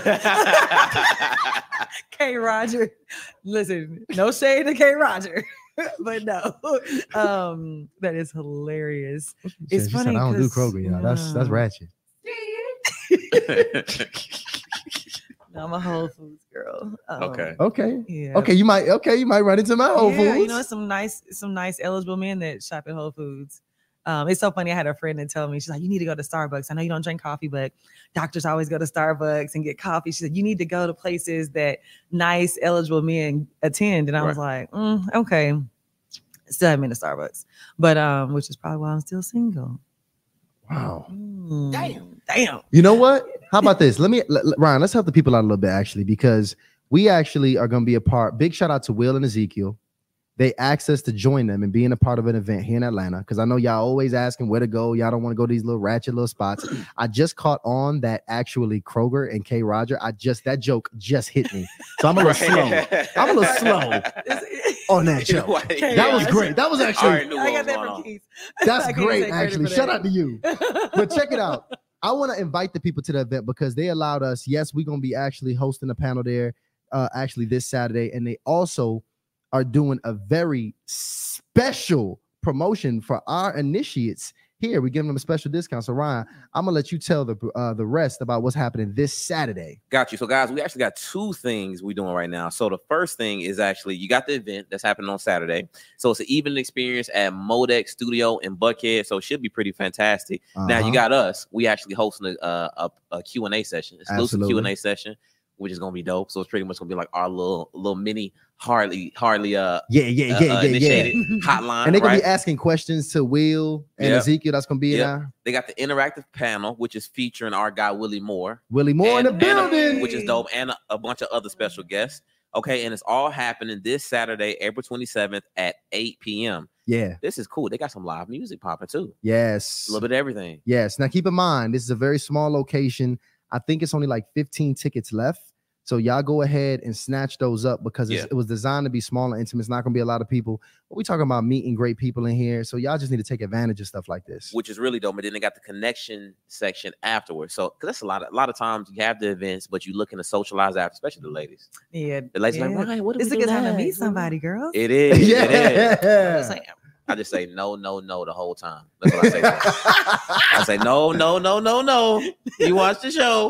K Roger, listen, no shade to K Roger, but no, um, that is hilarious. She It's said- she said, funny I don't do 'cause- Kroger, y'all. That's that's no. ratchet. I'm a Whole Foods girl. Um, Okay. Okay. Yeah. Okay, you might okay, you might run into my Whole yeah, Foods. you know, some nice, some nice eligible men that shop at Whole Foods. Um, it's so funny. I had a friend that tell me, she's like, you need to go to Starbucks. I know you don't drink coffee, but doctors always go to Starbucks and get coffee. She said, you need to go to places that nice, eligible men attend. And I was like, mm, okay. Still haven't been to Starbucks, but um, which is probably why I'm still single. Wow. Mm, damn, damn. You know what? How about this? Let me let- let- Ryan, let's help the people out a little bit actually, because we actually are going to be a part. Big shout out to Will and Ezekiel. They asked us to join them and being a part of an event here in Atlanta, because I know y'all always asking where to go. Y'all don't want to go to these little ratchet little spots. I just caught on that actually Kroger and K Roger. I just that joke just hit me, so I'm a little slow I'm a little slow on that joke. That was great. That was I actually already knew I what got was that going from on. Keith. that's I can't great take credit actually. for Shout that. out to you. But check it out. I want to invite the people to the event because they allowed us. Yes, we're gonna be actually hosting a panel there, uh, actually this Saturday, and they also are doing a very special promotion for our initiates here. We're giving them a special discount. So Ryan, I'm gonna let you tell the uh, the rest about what's happening this Saturday. Got you. So, guys, we actually got two things we're doing right now. So, the first thing is actually you got the event that's happening on Saturday. So, it's an evening experience at Modex Studio in Buckhead. So, it should be pretty fantastic. Now, Uh-huh. you got us. We actually hosting a, a, a Q and A session, exclusive Absolutely. Q and A session, which is gonna be dope. So, it's pretty much gonna be like our little little mini Harley Harley uh, yeah, yeah, uh, yeah, uh, yeah, initiated yeah. hotline. And they're gonna right? be asking questions to Will and Yep. Ezekiel. That's gonna be in Yep. our They got the interactive panel, which is featuring our guy Willie Moore. Willie Moore in the and- and a- building. which is dope, and a, a bunch of other special guests. Okay, and it's all happening this Saturday, April twenty-seventh at eight p.m. Yeah. This is cool. They got some live music popping too. Yes. A little bit of everything. Yes. Now keep in mind, this is a very small location. I think it's only like fifteen tickets left. So y'all go ahead and snatch those up because it's, Yeah. it was designed to be small and intimate. It's not going to be a lot of people. But we talking about meeting great people in here. So y'all just need to take advantage of stuff like this. Which is really dope. But then they got the connection section afterwards. So, because that's a lot of a lot of times you have the events, but you looking to socialize after, especially the ladies. Yeah, The ladies yeah. like, Ryan, what do It's we a do good time to next? meet somebody, girl. It is. It is. Yeah. I just say no, no, no the whole time. That's what I say. to them. I say no, no, no, no, no. You watch the show.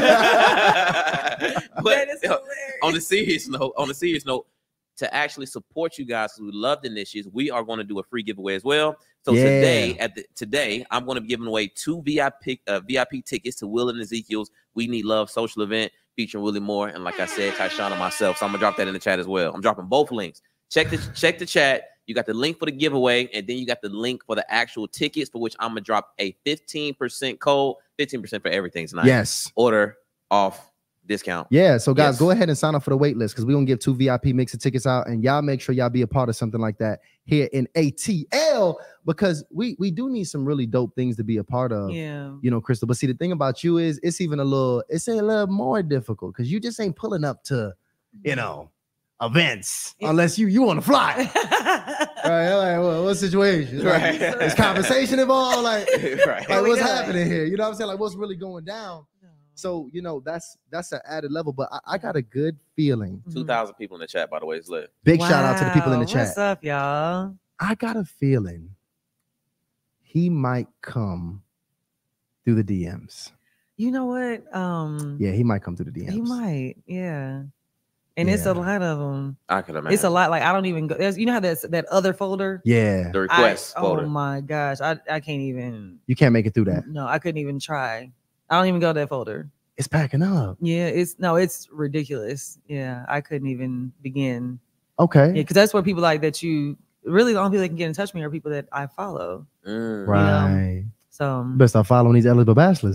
But That is uh, hilarious. on the serious note, on the serious note, to actually support you guys who love the initiatives, we are going to do a free giveaway as well. So Yeah. today, at the today, I'm going to be giving away two V I P uh, V I P tickets to Will and Ezekiel's We Need Love social event featuring Willie Moore and, like I said, Tyshawn and myself. So I'm gonna drop that in the chat as well. I'm dropping both links. Check the check the chat. You You got the link for the giveaway, and then you got the link for the actual tickets, for which I'm gonna drop a fifteen percent code, fifteen percent for everything tonight. Yes. Order off discount. Yeah. So guys, Yes. go ahead and sign up for the wait list because we're gonna give two V I P mix of tickets out, and y'all make sure y'all be a part of something like that here in A T L because we we do need some really dope things to be a part of. Yeah. You know, Crystal. But see, the thing about you is it's even a little, it's a little more difficult because you just ain't pulling up to, you know, events unless you you want to fly. Right? Like, well, what situation? Like, Right. is conversation involved? Like, Right. like we what's go. happening here? You know what I'm saying? Like, what's really going down? So, you know, that's that's an added level. But I, I got a good feeling. Two thousand people in the chat, by the way, is lit. Big shout out to the people in the Wow. chat. What's up, y'all? I got a feeling he might come through the D Ms. You know what? Um, Yeah, he might come through the D Ms. he might. Yeah. And it's Yeah. a lot of them. I could imagine. It's a lot. Like I don't even go. There's, you know how that's that other folder. Yeah, The I, request oh folder. my gosh, I I can't even. you can't make it through that. No, I couldn't even try. I don't even go to that folder. It's packing up. Yeah, it's no, it's ridiculous. Yeah, I couldn't even begin. Okay. Yeah, because that's where people like that. You really the only people that can get in touch with me are people that I follow. Mm. Right. So um, Better start following these eligible bachelors.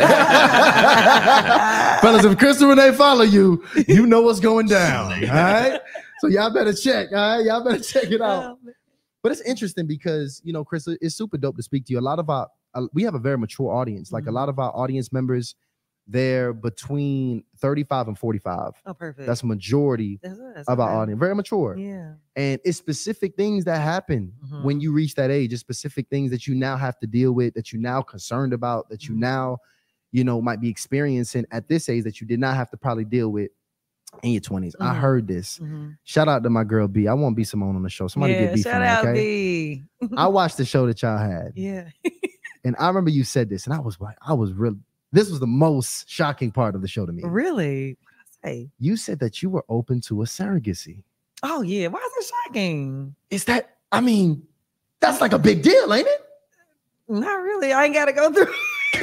Fellas, if Crystal Renee follow you, you know what's going down. All right. So y'all better check. All right. Y'all better check it out. But it's interesting because, you know, Crystal, it's super dope to speak to you. A lot of our, uh, we have a very mature audience. Like Mhm. a lot of our audience members, they're between thirty-five and forty-five. Oh, perfect. That's majority That's, that's of our okay. audience. Very mature. Yeah. And it's specific things that happen Mhm. when you reach that age. It's specific things that you now have to deal with, that you now concerned about, that you Mhm. now, you know, might be experiencing at this age that you did not have to probably deal with in your twenties. I Mhm. heard this. Mhm. Shout out to my girl B. I want B Simone on the show. Somebody yeah, get B shout from me, out okay? B. I watched the show that y'all had, Yeah. and I remember you said this, and I was like, I was really. This was the most shocking part of the show to me. Really? What did I say? You said that you were open to a surrogacy. Oh yeah. Why is it shocking? Is that? I mean, that's like a big deal, ain't it? Not really. I ain't gotta go through.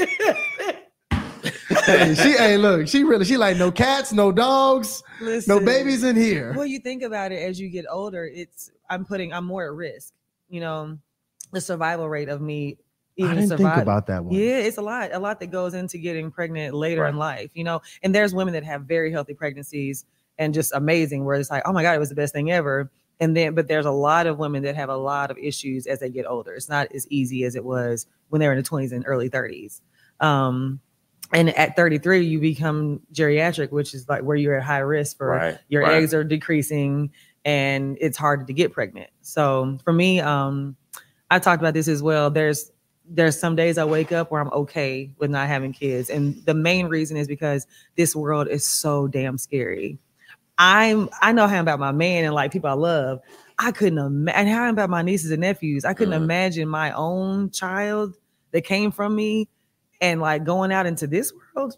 Hey, she hey look, she really she like no cats, no dogs, Listen, no babies in here. Well, you think about it as you get older, it's I'm putting I'm more at risk. You know, the survival rate of me even I didn't survive. think about that one. Yeah, it's a lot, a lot that goes into getting pregnant later Right. in life. You know, and there's women that have very healthy pregnancies and just amazing, where it's like, oh my god, it was the best thing ever. And then, but there's a lot of women that have a lot of issues as they get older. It's not as easy as it was when they were in the twenties and early thirties. Um, and at thirty-three, you become geriatric, which is like where you're at high risk for Right, your right. eggs are decreasing and it's hard to get pregnant. So for me, um, I talked about this as well. There's there's some days I wake up where I'm okay with not having kids. And the main reason is because this world is so damn scary. I'm I know how I'm about my man and like people I love. I couldn't imagine and how I'm about my nieces and nephews. I couldn't Mhm. imagine my own child that came from me and like going out into this world.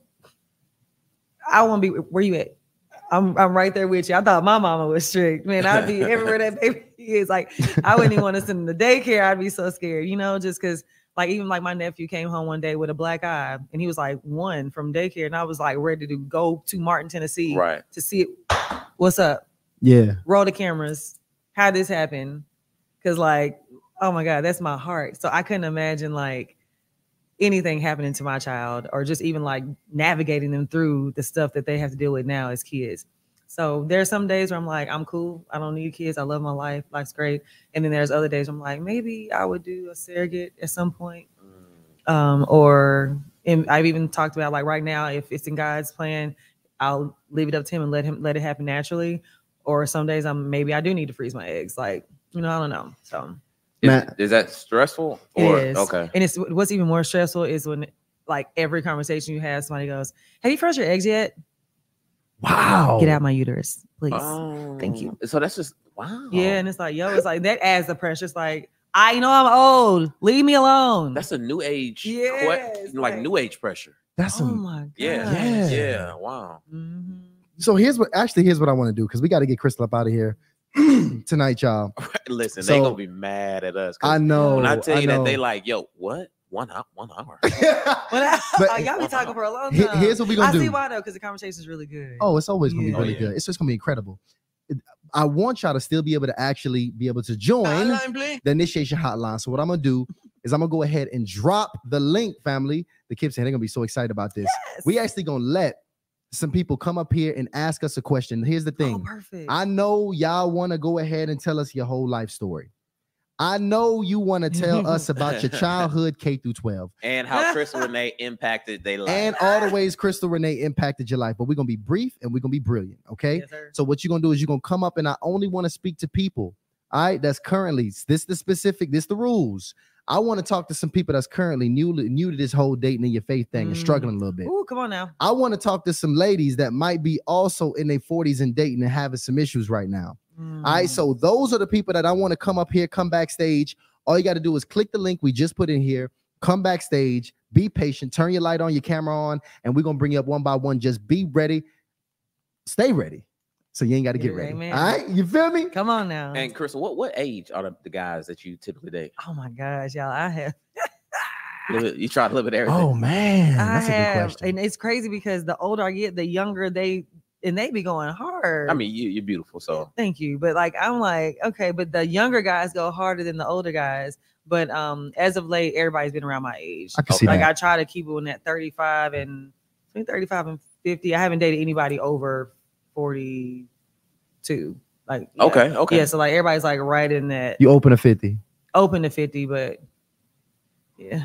I want to be where you at. I'm I'm right there with you. I thought my mama was strict. Man, I'd be everywhere that baby is. Like I wouldn't even want to send him to daycare. I'd be so scared, you know, just because like even like my nephew came home one day with a black eye and he was like one from daycare. And I was like ready to go to Martin, Tennessee Right. to see it. What's up? Yeah. Roll the cameras. How this happened? Cause like, oh my God, that's my heart. So I couldn't imagine like anything happening to my child or just even like navigating them through the stuff that they have to deal with now as kids. So there's some days where I'm like, I'm cool. I don't need kids. I love my life. Life's great. And then there's other days where I'm like, maybe I would do a surrogate at some point. Um, or and I've even talked about like right now, if it's in God's plan, I'll leave it up to him and let him let it happen naturally. Or some days I'm maybe I do need to freeze my eggs. Like, you know, I don't know. So Is, Matt- is that stressful? it Or is. okay. And it's what's even more stressful is when like every conversation you have, somebody goes, have you frozen your eggs yet? Wow. Get out my uterus, please. Oh, Thank you. So that's just wow. Yeah, and it's like, yo, it's like that adds the pressure. It's like, I know I'm old. Leave me alone. That's a new age. que- Yes, like like- new age pressure. That's oh some. my god. Yeah. Yeah. Yeah. Wow. Mhm. So here's what actually here's what I want to do because we got to get Crystal up out of here tonight, y'all. Listen, So- they gonna be mad at us. 'cause I know. when I tell you that know. they like, yo, what? One hour. One hour. Well, I, But- y'all be talking for a long Here- time. here's what we gonna I see do. why though, because the conversation is really good. Oh, it's always gonna be Yeah. really Oh, yeah. good. It's just gonna be incredible. It- I want y'all to still be able to actually be able to join the initiation hotline. So what I'm gonna do is I'm gonna go ahead and drop the link, family. The kids saying they're gonna be so excited about this. Yes. We actually gonna let some people come up here and ask us a question. Here's the thing. Oh, perfect. I know y'all want to go ahead and tell us your whole life story. I know you want to tell us about your childhood K through twelve And how Crystal Renee impacted their life. and all the ways Crystal Renee impacted your life. But we're gonna be brief and we're gonna be brilliant. Okay. Yes, sir. So what you're gonna do is you're gonna come up and I only want to speak to people. All right, that's currently this the specific, this the rules. I want to talk to some people that's currently new, new to this whole dating in your faith thing and Mm. struggling a little bit. Ooh, come on now. I want to talk to some ladies that might be also in their forties and dating and having some issues right now. Mm. All right, so those are the people that I want to come up here, come backstage. All you got to do is click the link we just put in here, come backstage, be patient, turn your light on, your camera on, and we're gonna bring you up one by one. Just be ready, stay ready. So you ain't got to get Yeah, ready. amen. All right, you feel me? Come on now. And Crystal, what, what age are the, the guys that you typically date? Oh my gosh, y'all! I have, Live it- You try to live it everything. Oh man, I that's a good have, question. and it's crazy because the older I get, the younger they, and they be going hard. I mean, you, you're beautiful, so Thank you, but like I'm like, okay, but the younger guys go harder than the older guys. But um, as of late, everybody's been around my age. I can see Like that. I try to keep it in that thirty-five and between thirty-five and fifty. I haven't dated anybody over forty-two. Like yeah. okay, okay. Yeah, so like everybody's like right in that You open a fifty. open to fifty, but yeah.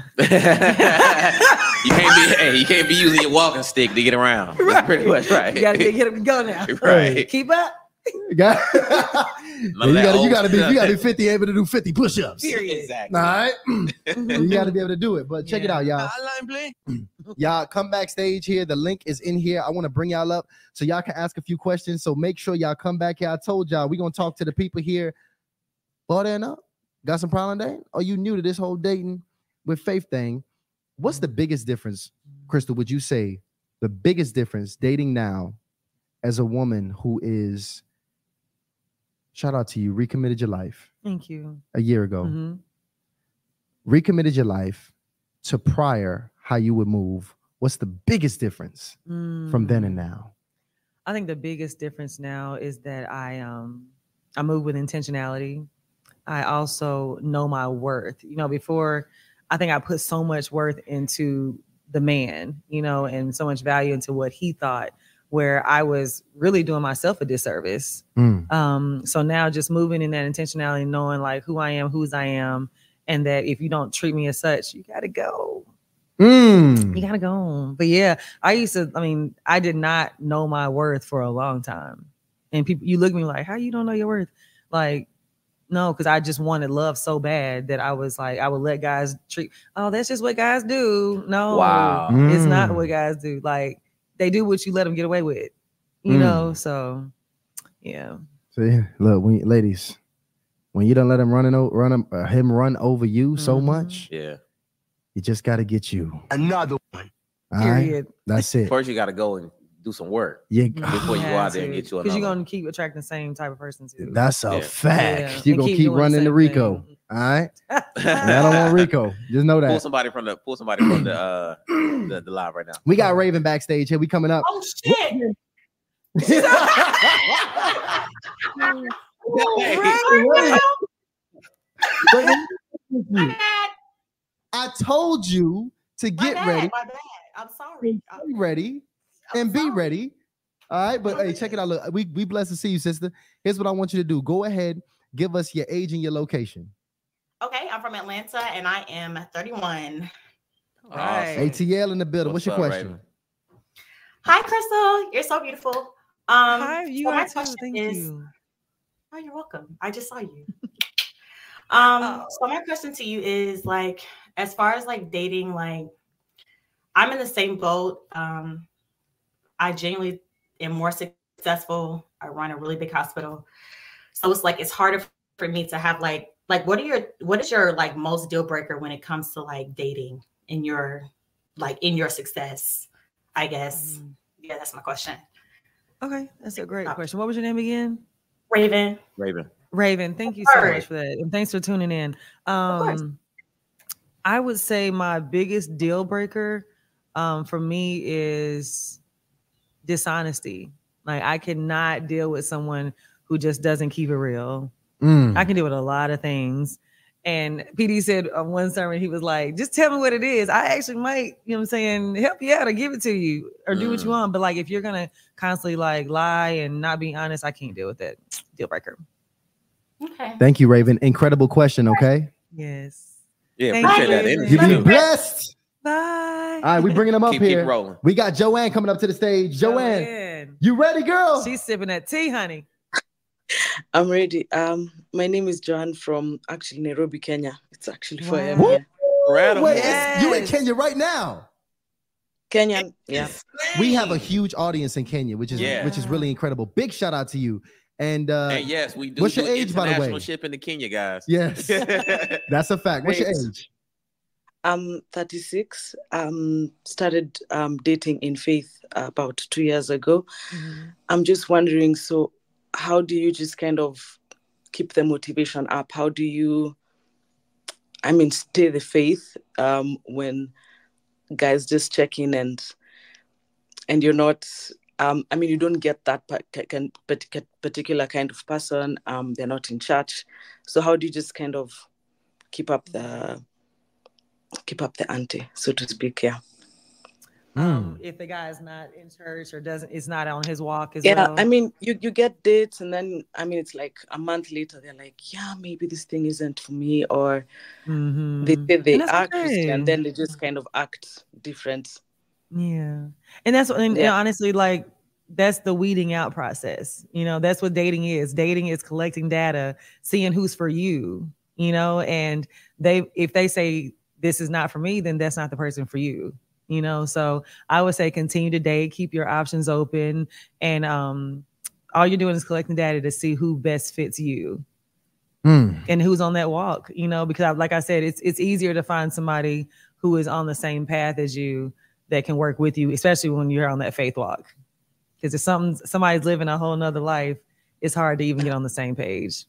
you can't be hey, you can't be using your walking stick to get around. That's pretty much right. You gotta get, get them go now. Right. Keep up. Got- None you of that gotta, you old gotta be, you stuff. gotta be fifty, able to do fifty push-ups. Period. Exactly. All right, you gotta be able to do it. But check it Yeah. out, y'all. Y'all come backstage here. The link is in here. I want to bring y'all up so y'all can ask a few questions. So make sure y'all come back here. I told y'all we gonna talk to the people here. Bought in up? Got some problem dating? Are you new to this whole dating with faith thing? What's the biggest difference, Crystal? Would you say the biggest difference dating now as a woman who is, shout out to you, recommitted your life Thank you. a year ago, Mhm. recommitted your life to prior how you would move? What's the biggest difference from then and Mm. now? I think the biggest difference now is that I um I move with intentionality. I also know my worth. You know, before I think I put so much worth into the man, you know, and so much value into what he thought, where I was really doing myself a disservice. Mm. Um, so now just moving in that intentionality, knowing like who I am, whose I am, and that if you don't treat me as such, you gotta go. Mm. You gotta go. But yeah, I used to, I mean, I did not know my worth for a long time. And people, you look at me like, how you don't know your worth? Like, no, because I just wanted love so bad that I was like, I would let guys treat, oh, that's just what guys do. No, Wow. it's not Mm. what guys do. Like, they do what you let them get away with, you Mm. know? So, yeah. See, look, when you, ladies, when you don't let him run and run him, uh, him run over you so Mhm. much, Yeah. you just got to get you. Another one. All right, Period. that's it. First, you got to go and do some work Yeah, before you go out there and get you Because you're another. going to keep attracting the same type of person too. that's a Yeah. fact. Yeah. You're And gonna keep keep doing the running the same Rico. thing. All right, and I don't want Rico. Just know pull that somebody from the pull somebody from the uh the, the live right now. we got Raven backstage here. We coming up. Oh shit! My bad. I told you to My get bad. ready, My bad. I'm sorry. I'm, be ready, I'm and be sorry. ready. All right, but hey, check it out. Look, we we blessed to see you, sister. Here's what I want you to do. Go ahead, give us your age and your location. Okay, I'm from Atlanta and I am thirty-one. All right. A T L in the building. What's, your up, question? Raven? Hi, Crystal. You're so beautiful. Um, Hi, you so my are too. question Thank is, you. oh, you're welcome. I just saw you. um, Oh. so my question to you is like, as far as like dating, like I'm in the same boat. Um, I genuinely am more successful. I run a really big hospital. So it's like it's harder for me to have like like what are your what is your like most deal breaker when it comes to like dating in your like in your success, I guess. Mm. Yeah, that's my question. Okay, that's a great Oh. question. What was your name again? Raven. Raven. Raven. Thank you so course. much for that, and thanks for tuning in. course. Um, I would say my biggest deal breaker um, for me is dishonesty. Like I cannot deal with someone who who just doesn't keep it real. Mm. I can deal with a lot of things. And P D said on one sermon, he was like, just tell me what it is. I actually might, you know what I'm saying, help you out or give it to you or do Mm. what you want. But like, if you're going to constantly like lie and not be honest, I can't deal with that. Deal breaker. Okay. Thank you, Raven. Incredible question. Okay. Yes. Yeah, Thank appreciate you. that Raven. energy You be too. blessed. Bye. All right, we bringing them up Keep, keep here. rolling. We got Joanne coming up to the stage. Joanne, Joanne. you ready, girl? She's sipping that tea, honey. I'm ready. Um, my name is Joan from actually Nairobi, Kenya. It's actually four a.m. Wow. here. Incredible. Wait, it's- you in Yes. Kenya right now? Kenyan, yeah. We have a huge audience in Kenya, which is Yeah. which is really incredible. Big shout out to you. And uh, And yes, we do. what's your do age, by the way? international shipping to Kenya, guys. yes, that's a fact. What's your Great. age? I'm thirty-six. Um, started um dating in faith about two years ago. Mhm. I'm just wondering, so how do you just kind of keep the motivation up? How do you, I mean, stay the faith um, when guys just check in and and you're not, um, I mean, you don't get that pa- ca- can- partic- particular kind of person. Um, they're not in church. So how do you just kind of keep up the keep up the ante, so to speak? Yeah. Um, Mm. if the guy is not in church or doesn't, is not on his walk as Yeah, well. I mean, you, you get dates, and then I mean, it's like a month later, they're like, yeah, maybe this thing isn't for me, or Mhm. they say they And that's are okay. Christian, then they just kind of act different. Yeah. And that's what, and, and Yeah. honestly, like, that's the weeding out process. You know, that's what dating is. Dating is collecting data, seeing who's for you, you know, and they, if they say this is not for me, then that's not the person for you, you know? So I would say continue to date, keep your options open. And um, all you're doing is collecting data to see who best fits you Mm. and who's on that walk, you know, because I, like I said, it's, it's easier to find somebody who is on the same path as you that can work with you, especially when you're on that faith walk. Because if something, somebody's living a whole nother life, it's hard to even get on the same page.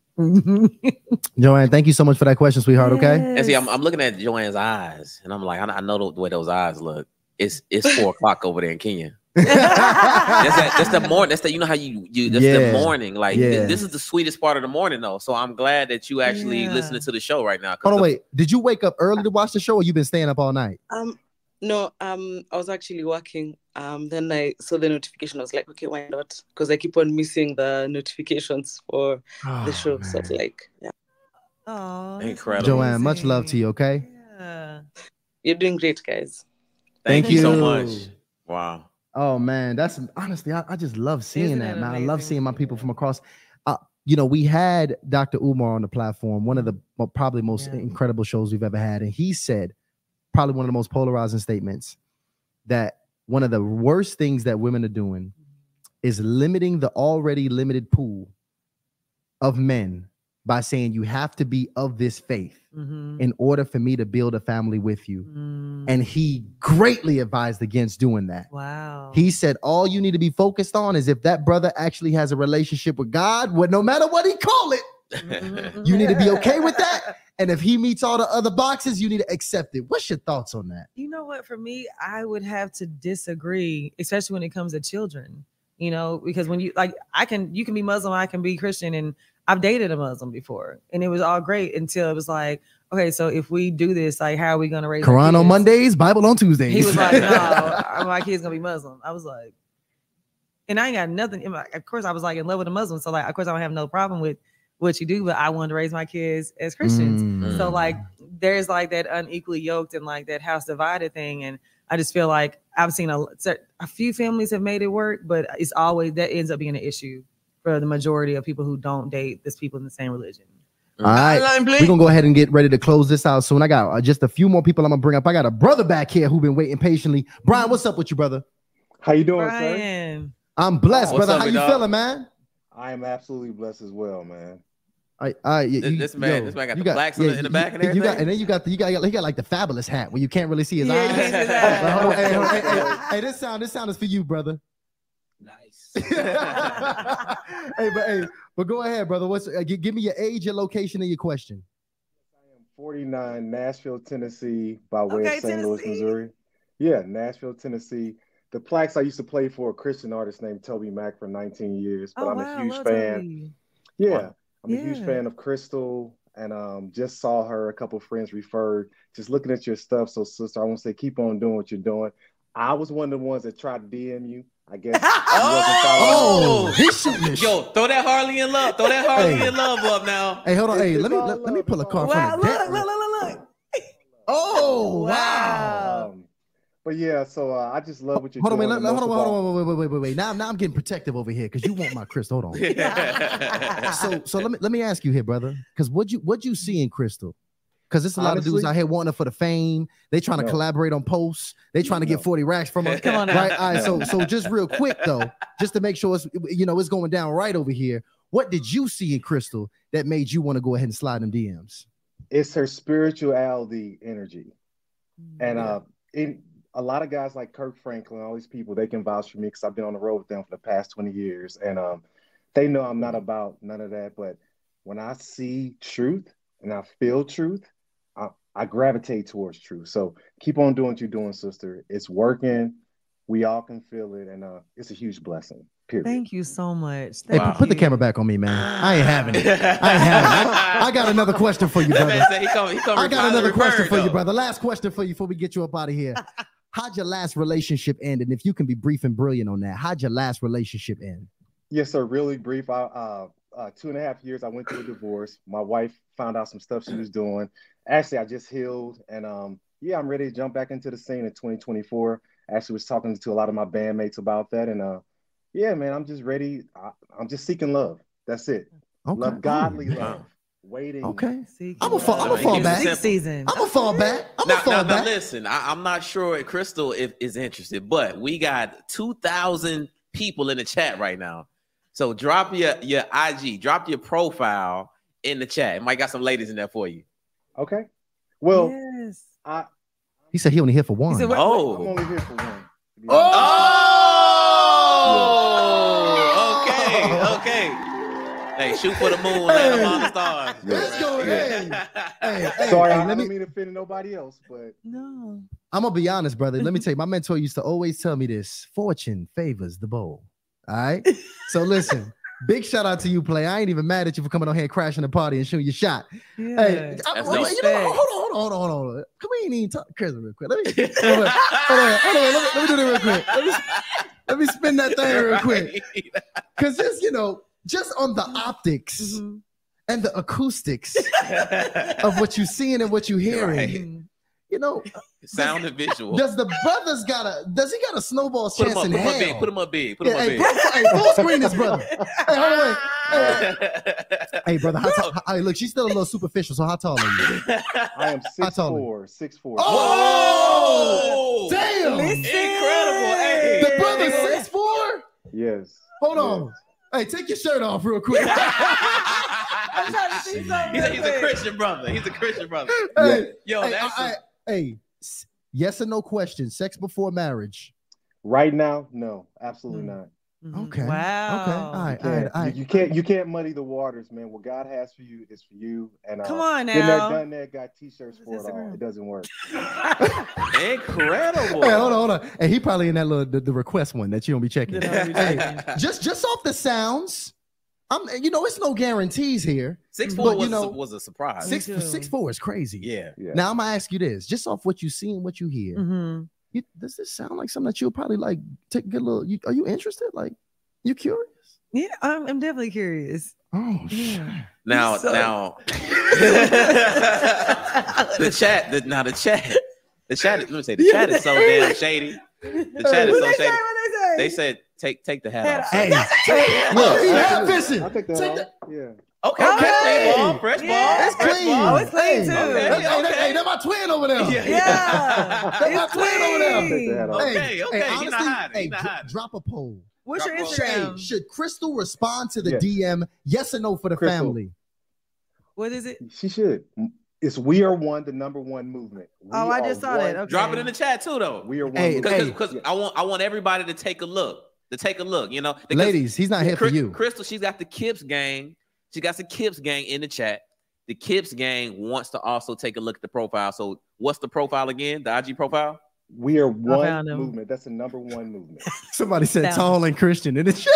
Joanne, thank you so much for that question, sweetheart. Okay. And see, I'm, I'm looking at Joanne's eyes, and I'm like, I, I know the, the way those eyes look. It's it's four o'clock over there in Kenya. That's that, that's the morning. That's the you know how you you that's Yeah. the morning. Like Yeah. this, this is the sweetest part of the morning, though. So I'm glad that you actually Yeah. listening to the show right now. 'cause Hold on, the- wait. Did you wake up early to watch the show, or you been staying up all night? Um, no, um, I was actually working. Um, then I saw the notification. I was like, okay, why not? Because I keep on missing the notifications for the Oh, show. So it's man. like, yeah, Oh, Incredible. Joanne, much love to you. Okay. Yeah. you're doing great, guys. Thank, Thank you so you. much. Wow. Oh man, that's honestly, I, I just love seeing Isn't that, it man. I love amazing? seeing my people from across. Uh, you know, we had Doctor Umar on the platform, one of the mo- probably most Yeah. incredible shows we've ever had, and he said probably one of the most polarizing statements that one of the worst things that women are doing is limiting the already limited pool of men by saying you have to be of this faith Mhm. in order for me to build a family with you. Mm. And he greatly advised against doing that. Wow. He said all you need to be focused on is if that brother actually has a relationship with God, well, no matter what he call it, Mhm. you need to be okay with that. And if he meets all the other boxes, you need to accept it. What's your thoughts on that? You know what? For me, I would have to disagree, especially when it comes to children. You know, because when you like, I can, you can be Muslim, I can be Christian, and I've dated a Muslim before, and it was all great until it was like, okay, so if we do this, like, how are we going to raise our Quran on kids? Mondays, Bible on Tuesdays. He was like, no, my kid's gonna be Muslim. I was like, and I ain't got nothing. In my, of course, I was like in love with a Muslim, so like, of course, I don't have no problem with what you do, but I wanted to raise my kids as Christians. Mm. So like, there's like that unequally yoked and like that house divided thing, and I just feel like I've seen a a few families have made it work, but it's always that ends up being an issue for the majority of people who don't date this people in the same religion. All right, we're gonna go ahead and get ready to close this out soon. I got uh, just a few more people I'm gonna bring up. I got a brother back here who's been waiting patiently. Brian, what's up with you, brother? How you doing, sir? Brian, I'm blessed, What's brother. up, How big you dog? feeling, man? I am absolutely blessed as well, man. All right, all right, you- This- you- this man- this man got the plaques in the- in the back and you, you got, everything? and then you got the, you got he got like the fabulous hat where you can't really see his Yeah, eyes. you can't see his But eyes. hold on, hey, hold on, hey, hey, hey, this sound this sound is for you, brother. Nice. Hey, but hey, but go ahead, brother. What's uh, gi- give me your age, your location, and your question. I am forty-nine, Nashville, Tennessee, by way Okay, of Saint Louis, Tennessee. Missouri. Yeah, Nashville, Tennessee. the Plaques I used to play for a Christian artist named Toby Mac for nineteen years, but Oh, I'm wow, a huge love fan. Toby. Yeah, I'm a huge Yeah. fan of Crystal, and um, just saw her. A couple friends referred. Just looking at your stuff, so sister, I want to say keep on doing what you're doing. I was one of the ones that tried to D M you. I guess. you wasn't Oh, following- he's shooting this. Yo, throw that Harley in love. Throw that Harley Hey. in love up now. Hey, hold on. Hey, It's let me all let, let me love, pull a it's card all Wow, from look, the look, deck. look, look, look. Oh, wow. Wow. Um, but yeah, so uh, I just love what you're Hold on, wait, doing. let, and let- most hold on, of hold all- on, wait, wait, wait, wait, wait. Now, now I'm getting protective over here because you want my Crystal. Hold on. So, so let me let me ask you here, brother, because what you what you see in Crystal? Because there's a lot of dudes Honestly- out here wanting her for the fame. They trying to No. collaborate on posts. They trying to get No. forty racks from her. Come on now. Right. All right. So, so just real quick though, just to make sure it's you know it's going down right over here. What did you see in Crystal that made you want to go ahead and slide them D Ms? It's her spirituality energy. And uh, in a lot of guys like Kirk Franklin, all these people, they can vouch for me because I've been on the road with them for the past twenty years. And um, they know I'm not about none of that. But when I see truth and I feel truth, I, I gravitate towards truth. So keep on doing what you're doing, sister. It's working. We all can feel it. And uh, it's a huge blessing, period. Thank you so much. Hey, Thank put, put the you. camera back on me, man. I ain't having it. I ain't having it. I, I got another question for you, That brother. man said he come, he come I got reply another to question Bird, for you, though. brother. Last question for you before we get you up out of here. How'd your last relationship end? And if you can be brief and brilliant on that, how'd your last relationship end? Yes, sir. Really brief. I, uh, uh, two and a half years, I went through a divorce. My wife found out some stuff she was doing. Actually, I just healed. And um, yeah, I'm ready to jump back into the scene in twenty twenty-four. Actually was talking to a lot of my bandmates about that. And uh, yeah, man, I'm just ready. I, I'm just seeking love. That's it. Okay. Love, godly Oh, love. Waiting. Okay. Seek I'm a fall- I'm a love. fall Seek back. season. I'm gonna fall back. I'm Now, gonna fall now, now back. listen, I, I'm not sure if Crystal if, is interested, but we got two thousand people in the chat right now. So drop your, your I G, drop your profile in the chat. It might got some ladies in there for you. Okay. Well, Yes. I, He said he only here for one. He said, what- I'm Oh. only here for one. to be Oh! honest. Oh, okay, okay. Hey, shoot for the moon, land among the stars. Let's go. Hey, hey, hey, Sorry, hey, I, I let don't me. mean to offend nobody else, but No. I'm gonna be honest, brother. Let me tell you, my mentor used to always tell me this: fortune favors the bold. All right. So listen, big shout out to you, play. I ain't even mad at you for coming on here and crashing the party and shooting your shot. Yeah. Hey, I, That's wait, no you know, respect. hold on, hold on, hold on, hold on. Come on, ain't even talk, Chris, real quick. Let me, hold on, hold on, hold on. Let me, let me do this real quick. Let me, let me spin that thing real quick. Cause just you know, just on the optics Mhm. and the acoustics of what you seeing and what you hearing, Right. Mhm. you know, Sound and visual. does the brothers got a does he got a snowball Put chance him up, in put him up hell? big, put him up big, put Yeah, him up hey, big. full, hey, full screen this brother. Hey, hold on, wait. Hey, hey, brother, how tall? Hey, look, she's still a little superficial. So how tall are you? I am How six tall are you? four, six four. Oh, damn! Listen. Incredible. Hey. The brother's six four. Yes. Hold on. Hey, take your shirt off real quick. I'm trying to see something. He's a, he's a real quick. Christian brother. He's a Christian brother. hey, Yo, hey, that's I- I- hey, s- yes or no question. Sex before marriage. Right now, no, absolutely Hmm. not. Mhm. Okay. Wow. Okay. All right. You All right. can't, All you, right. you can't, you can't muddy the waters, man. What God has for you is for you. And uh, Come on been there, now. done that, got T-shirts for it all. Instagram. It doesn't work. incredible. Hey, hold on, hold on. Hey, he probably in that little the, the request one that you don't be checking. That I don't be Hey, checking. just just off the sounds, I'm you know it's no guarantees here. Six But, four you was, know, a, was a surprise. Six too. six four is crazy. Yeah. Yeah. Now I'm gonna ask you this, just off what you see and what you hear. Mhm. You, does this sound like something that you'll probably like take get a little? You, are you interested? Like, you curious? Yeah, I'm, I'm definitely curious. Oh shit. Yeah. Now, So- now, the chat. The, now the chat. The chat. Let me say the chat is so damn shady. The chat is What so they say? shady. What they say? They said take take the hat Hat off. off. Hey, Yeah, look, he absolutely. hat fishing. I'll take that Take off. that- Yeah. Okay, Okay. fresh ball, fresh Yeah. ball, It's fresh clean. ball. Oh, it's clean, too. Hey, Okay, hey, that- okay. hey, that's my twin over there. Yeah. Yeah. That's my It's twin over there. I'll take the hat off. Okay, Hey, okay, hey, he not honestly, hiding, he hey, not dro- hiding. drop a poll. What's your Drop off. Hey, Instagram? should Crystal respond to the Yes. D M? Yes or no for the Crystal. family? What is it? She should. It's We Are One, the number one movement. We Oh, I are just saw that. one. Okay. Drop it in the chat too, though. We Are One. Hey, movement. hey. Because Yeah. I want I want everybody to take a look. To take a look, you know. Because Ladies, he's not here for Chris- you. Crystal, she's got the Kips gang. She got the Kips gang in the chat. The Kips gang wants to also take a look at the profile. So what's the profile again? The I G profile? We are one found him. movement. That's the number one movement. Somebody said Found tall and Christian in the chat.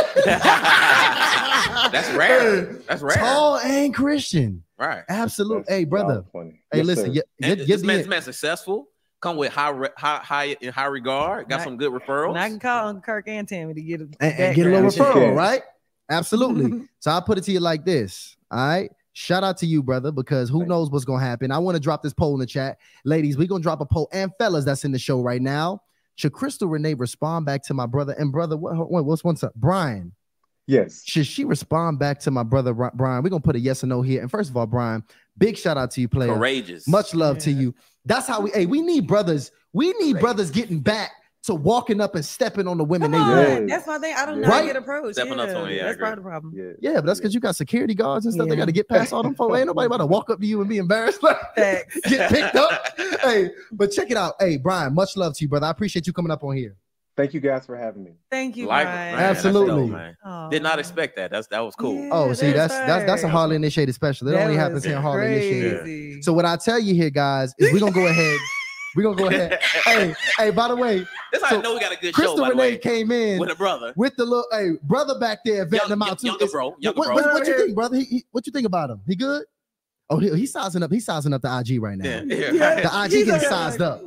That's rare. That's rare. Tall and Christian. Right. Absolutely. That's Hey, brother. y'all funny. Hey, Yes, listen. sir. Get, And get, this get man, the, this man successful. Come with high, re- high, high in high regard. Got Right. some good referrals. And I can call on Kirk and Tammy to get a, and, and get a little background. referral, Yes. right? Absolutely. So I'll put it to you like this. All right. Shout out to you, brother, because who Thank knows what's gonna happen. I want to drop this poll in the chat. Ladies, we're gonna drop a poll, and fellas that's in the show right now. Should Crystal Renee respond back to my brother? And brother, what, what what's one up? Brian. Yes. Should she respond back to my brother Bri- Brian? We're gonna put a yes or no here. And first of all, Brian, big shout out to you, player. Courageous. Much love to Yeah. you. That's how we hey, we need brothers. We need brothers getting back to walking up and stepping on the women Come they on, love. Yes. that's my thing. I do Yeah. not Right? get approached. Stepping up yeah, to me, yeah, I that's agree. part of the problem. Yeah. Yeah, but that's because you got security guards and stuff. They Yeah. got to get past all them folks. Ain't nobody about to walk up to you and be embarrassed. Like, Facts. get picked up. Hey, but check it out. Hey, Brian, much love to you, brother. I appreciate you coming up on here. Thank you guys for having me. Thank you, Like, Brian. man, that's Absolutely. dope, man. Aw. Did not expect that. That's that was cool. Yeah, Oh, see, that's that's that's that's a right. Harley Initiated special. It That only was happens here in Harley Initiated. crazy. So what I tell you here, guys, is we're gonna go ahead. We're gonna go ahead. Hey, hey, by the way, That's how so I know we got a good show. Crystal By the Renee way, came in with a brother. with the little hey brother back there vetting Young- him out too. younger Is- bro, younger what, bro. what, what you think, brother? He, he, what you think about him? He good? Oh, he, he's sizing up. He's sizing up the I G right now. Yeah, yeah. Yeah. The I G He's getting like- sized up.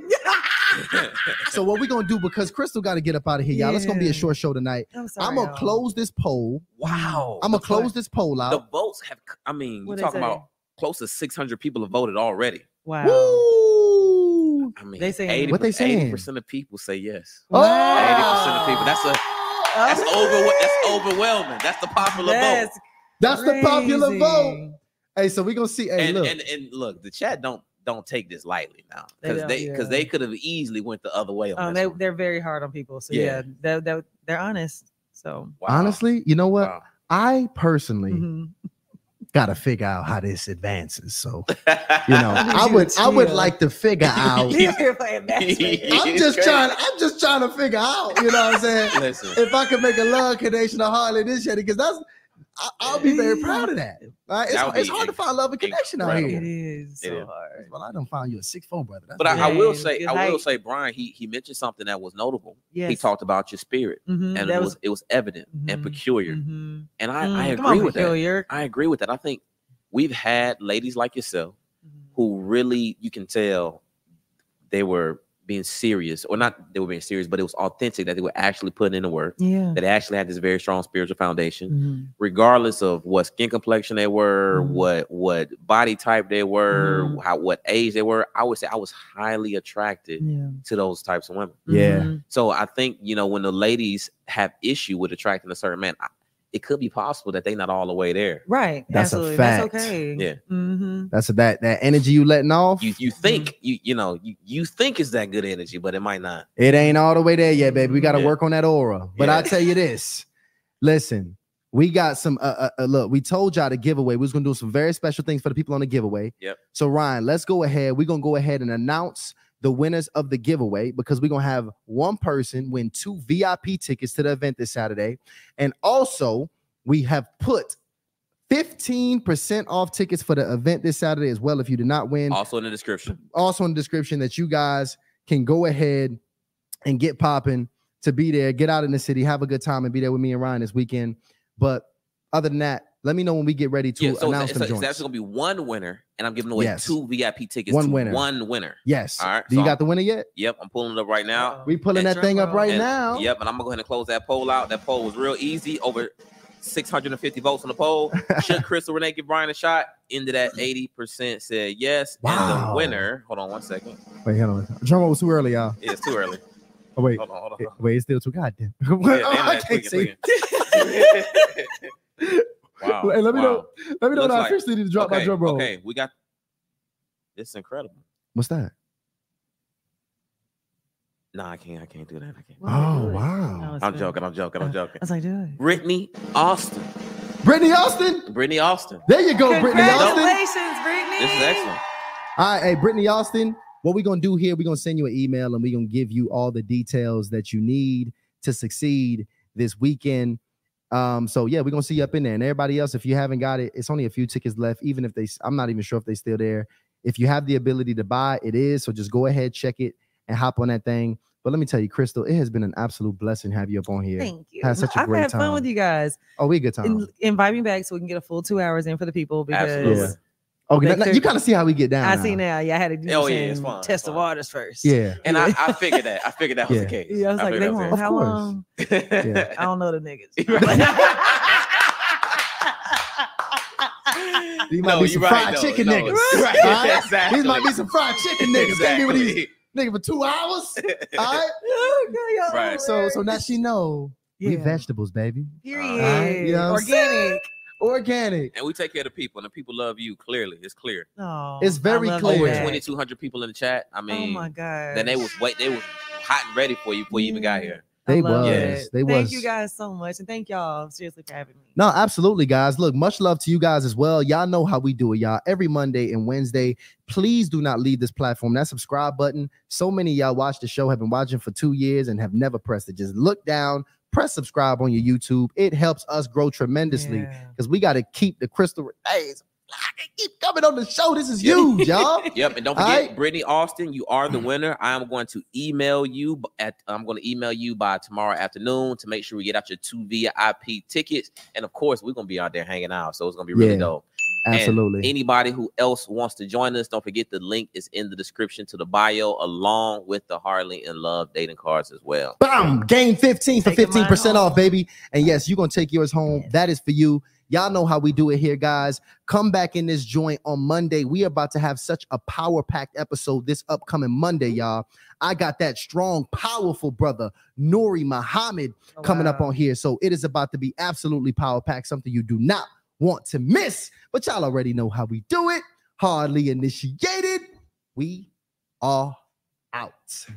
So what we gonna do, because Crystal got to get up out of here, y'all. It's gonna be a Yeah. short show tonight. I'm sorry. I'm gonna y'all. close this poll. Wow. I'm gonna The- close this poll The out. votes have. I mean, you're What'd they talking say? about close to six hundred people have voted already. Wow. Woo! I mean, They saying- eighty, What they saying? eighty percent of people say yes. Oh! eighty percent of people. That's a. That's over. That's overwhelming. That's the popular That's vote. That's the popular crazy. vote. Hey, so we gonna see. Hey, And, look. and and look, the chat don't don't take this lightly now They because don't, they because yeah. they could have easily went the other way on Um, this they one. they're very hard on people. So Yeah. yeah, they're, they're they're honest. So Wow. Honestly, you know what? Wow. I personally mhm. gotta figure out how this advances. So you know, I need I you would to I would chill. like to figure out. He's here playing basketball. I'm just trying. I'm just trying to figure out. You know what I'm saying? Listen, If I could make a love connection to Harley this year, because that's I, I'll be very proud of that. Right? It's, That would it's be hard to find love and connection out incredible. It here. is It so is. hard. Well, I don't find you a six phone brother. That's but I, I will Yeah, say, good I will height. say, Brian, he he mentioned something that was notable. Yes. He talked about your spirit, Mhm, and that it was it was evident and Mhm, peculiar. mhm. And I, Mm, I come agree on, with that. peculiar. I agree with that. I think we've had ladies like yourself Mhm. who really, you can tell they were being serious, or not they were being serious, but it was authentic that they were actually putting in the work, Yeah. that they actually had this very strong spiritual foundation, Mhm. regardless of what skin complexion they were, Mhm. what what body type they were, Mhm. how what age they were. I would say I was highly attracted Yeah. to those types of women. Yeah. Mhm. So I think, you know, when the ladies have issue with attracting a certain man, I, it could be possible that they're not all the way there. Right. That's a Absolutely. fact. That's okay. Yeah. Mm-hmm. That's that that energy you letting off. You you think you you know you, you think it's that good energy, but it might not. It ain't all the way there yet, baby. We got to Yeah. work on that aura. But Yeah. I tell you this, listen, we got some. Uh, uh, uh, look, we told y'all to giveaway. We was gonna do some very special things for the people on the giveaway. Yep. So Ryan, let's go ahead. We're gonna go ahead and announce the winners of the giveaway, because we're gonna have one person win two V I P tickets to the event this Saturday, and also we have put fifteen percent off tickets for the event this Saturday as well. If you did not win, Also in the description. also in the description, that you guys can go ahead and get popping to be there, get out in the city, have a good time, and be there with me and Ryan this weekend. But other than that, let me know when we get ready to Yeah, so announce it's, them it's, it's joints. actually gonna be one winner, and I'm giving away Yes. two V I P tickets. One to winner. One winner. Yes. All right, Do you so got the winner yet? Yep, I'm pulling it up right now. We pulling And that thing up drum roll. right And- now. Yep, and I'm gonna go ahead and close that poll out. That poll was real easy. Over six hundred fifty votes on the poll. Should Crystal Renee give Brian a shot? Ended at eighty percent said yes. And Wow. the winner, hold on one second. Wait, hold on. Drum roll was too early, y'all. It's too early. Oh, wait. Hold on, hold on. Eh, Wait, it's still too goddamn. Yeah, Oh, I internet's can't tweaking, see. tweaking. Wow. Hey, let me wow. know. Let me know Looks when I like- officially need to drop okay, my drum roll. Okay, we got this is incredible. What's that? No, I can't. I can't do that. I can't. Oh, Do it. wow. No, it's I'm good. joking. I'm joking. I'm I joking. was like, do it. Brittany Austin. Brittany Austin. Brittany Austin. There you go, Brittany Austin. Congratulations, Brittany. This is excellent. All right, hey, Brittany Austin, what we're going to do here, we're going to send you an email and we're going to give you all the details that you need to succeed this weekend. Um, so, yeah, we're going to see you up in there. And everybody else, if you haven't got it, it's only a few tickets left, even if they, I'm not even sure if they're still there. If you have the ability to buy, it is. So just go ahead, check it and hop on that thing. But let me tell you, Crystal, it has been an absolute blessing to have you up on here. Thank you. Had such a I've great had time. fun with you guys. Oh, we had a good time. In, invite me back so we can get a full two hours in for the people because Absolutely. Oh, now- now Victor- you kind of see how we get down. I now. see now. Yeah, I had to do Oh, some yeah, it's fun, test it's the fun. waters first. Yeah. And I, I figured that. I figured that was Yeah. the case. Yeah, I was like, figured they that want Of how course. long? was the case. Yeah. I don't know the niggas. These might No, be you some right, fried though. chicken No, niggas. right, All right? exactly. These might be some fried chicken niggas. They be with these Exactly. niggas for two hours. All right. Right. So so now she know we Yeah. vegetables, baby. Period. Alright, you know what I'm Organic. Organic. And we take care of the people, and the people love you. Clearly, it's clear. Oh, It's very I love clear. Over that. twenty-two hundred people in the chat. I Oh mean, my god. then they was wait, they was hot and ready for you before you even got here. I They love was. it. They Thank was. you guys so much, and thank y'all seriously for having me. No, absolutely, guys. Look, much love to you guys as well. Y'all know how we do it, y'all. Every Monday and Wednesday, please do not leave this platform. That subscribe button. So many of y'all watch the show, have been watching for two years and have never pressed it. Just look down, press subscribe on your YouTube. It helps us grow tremendously Yeah. because we got to keep the crystal. Hey, I can keep coming on the show. This is Yep. huge, y'all. Yep, and don't All forget, right. Brittany Austin, you are the winner. I am going to email you b- at I'm going to email you by tomorrow afternoon to make sure we get out your two V I P tickets. And of course, we're gonna be out there hanging out, so it's gonna be really Yeah. dope. And Absolutely. anybody who else wants to join us, don't forget the link is in the description to the bio, along with the Harley and Love dating cards as well. Bam! Game fifteen for Taking fifteen mine percent home. off, baby. And yes, you're gonna take yours home. Yes. That is for you. Y'all know how we do it here, guys. Come back in this joint on Monday. We are about to have such a power-packed episode this upcoming Monday, y'all. I got that strong, powerful brother, Nuri Muhammad, Oh, coming up wow. on here. So it is about to be absolutely power-packed, something you do not want to miss. But y'all already know how we do it. Hardly initiated. We are out.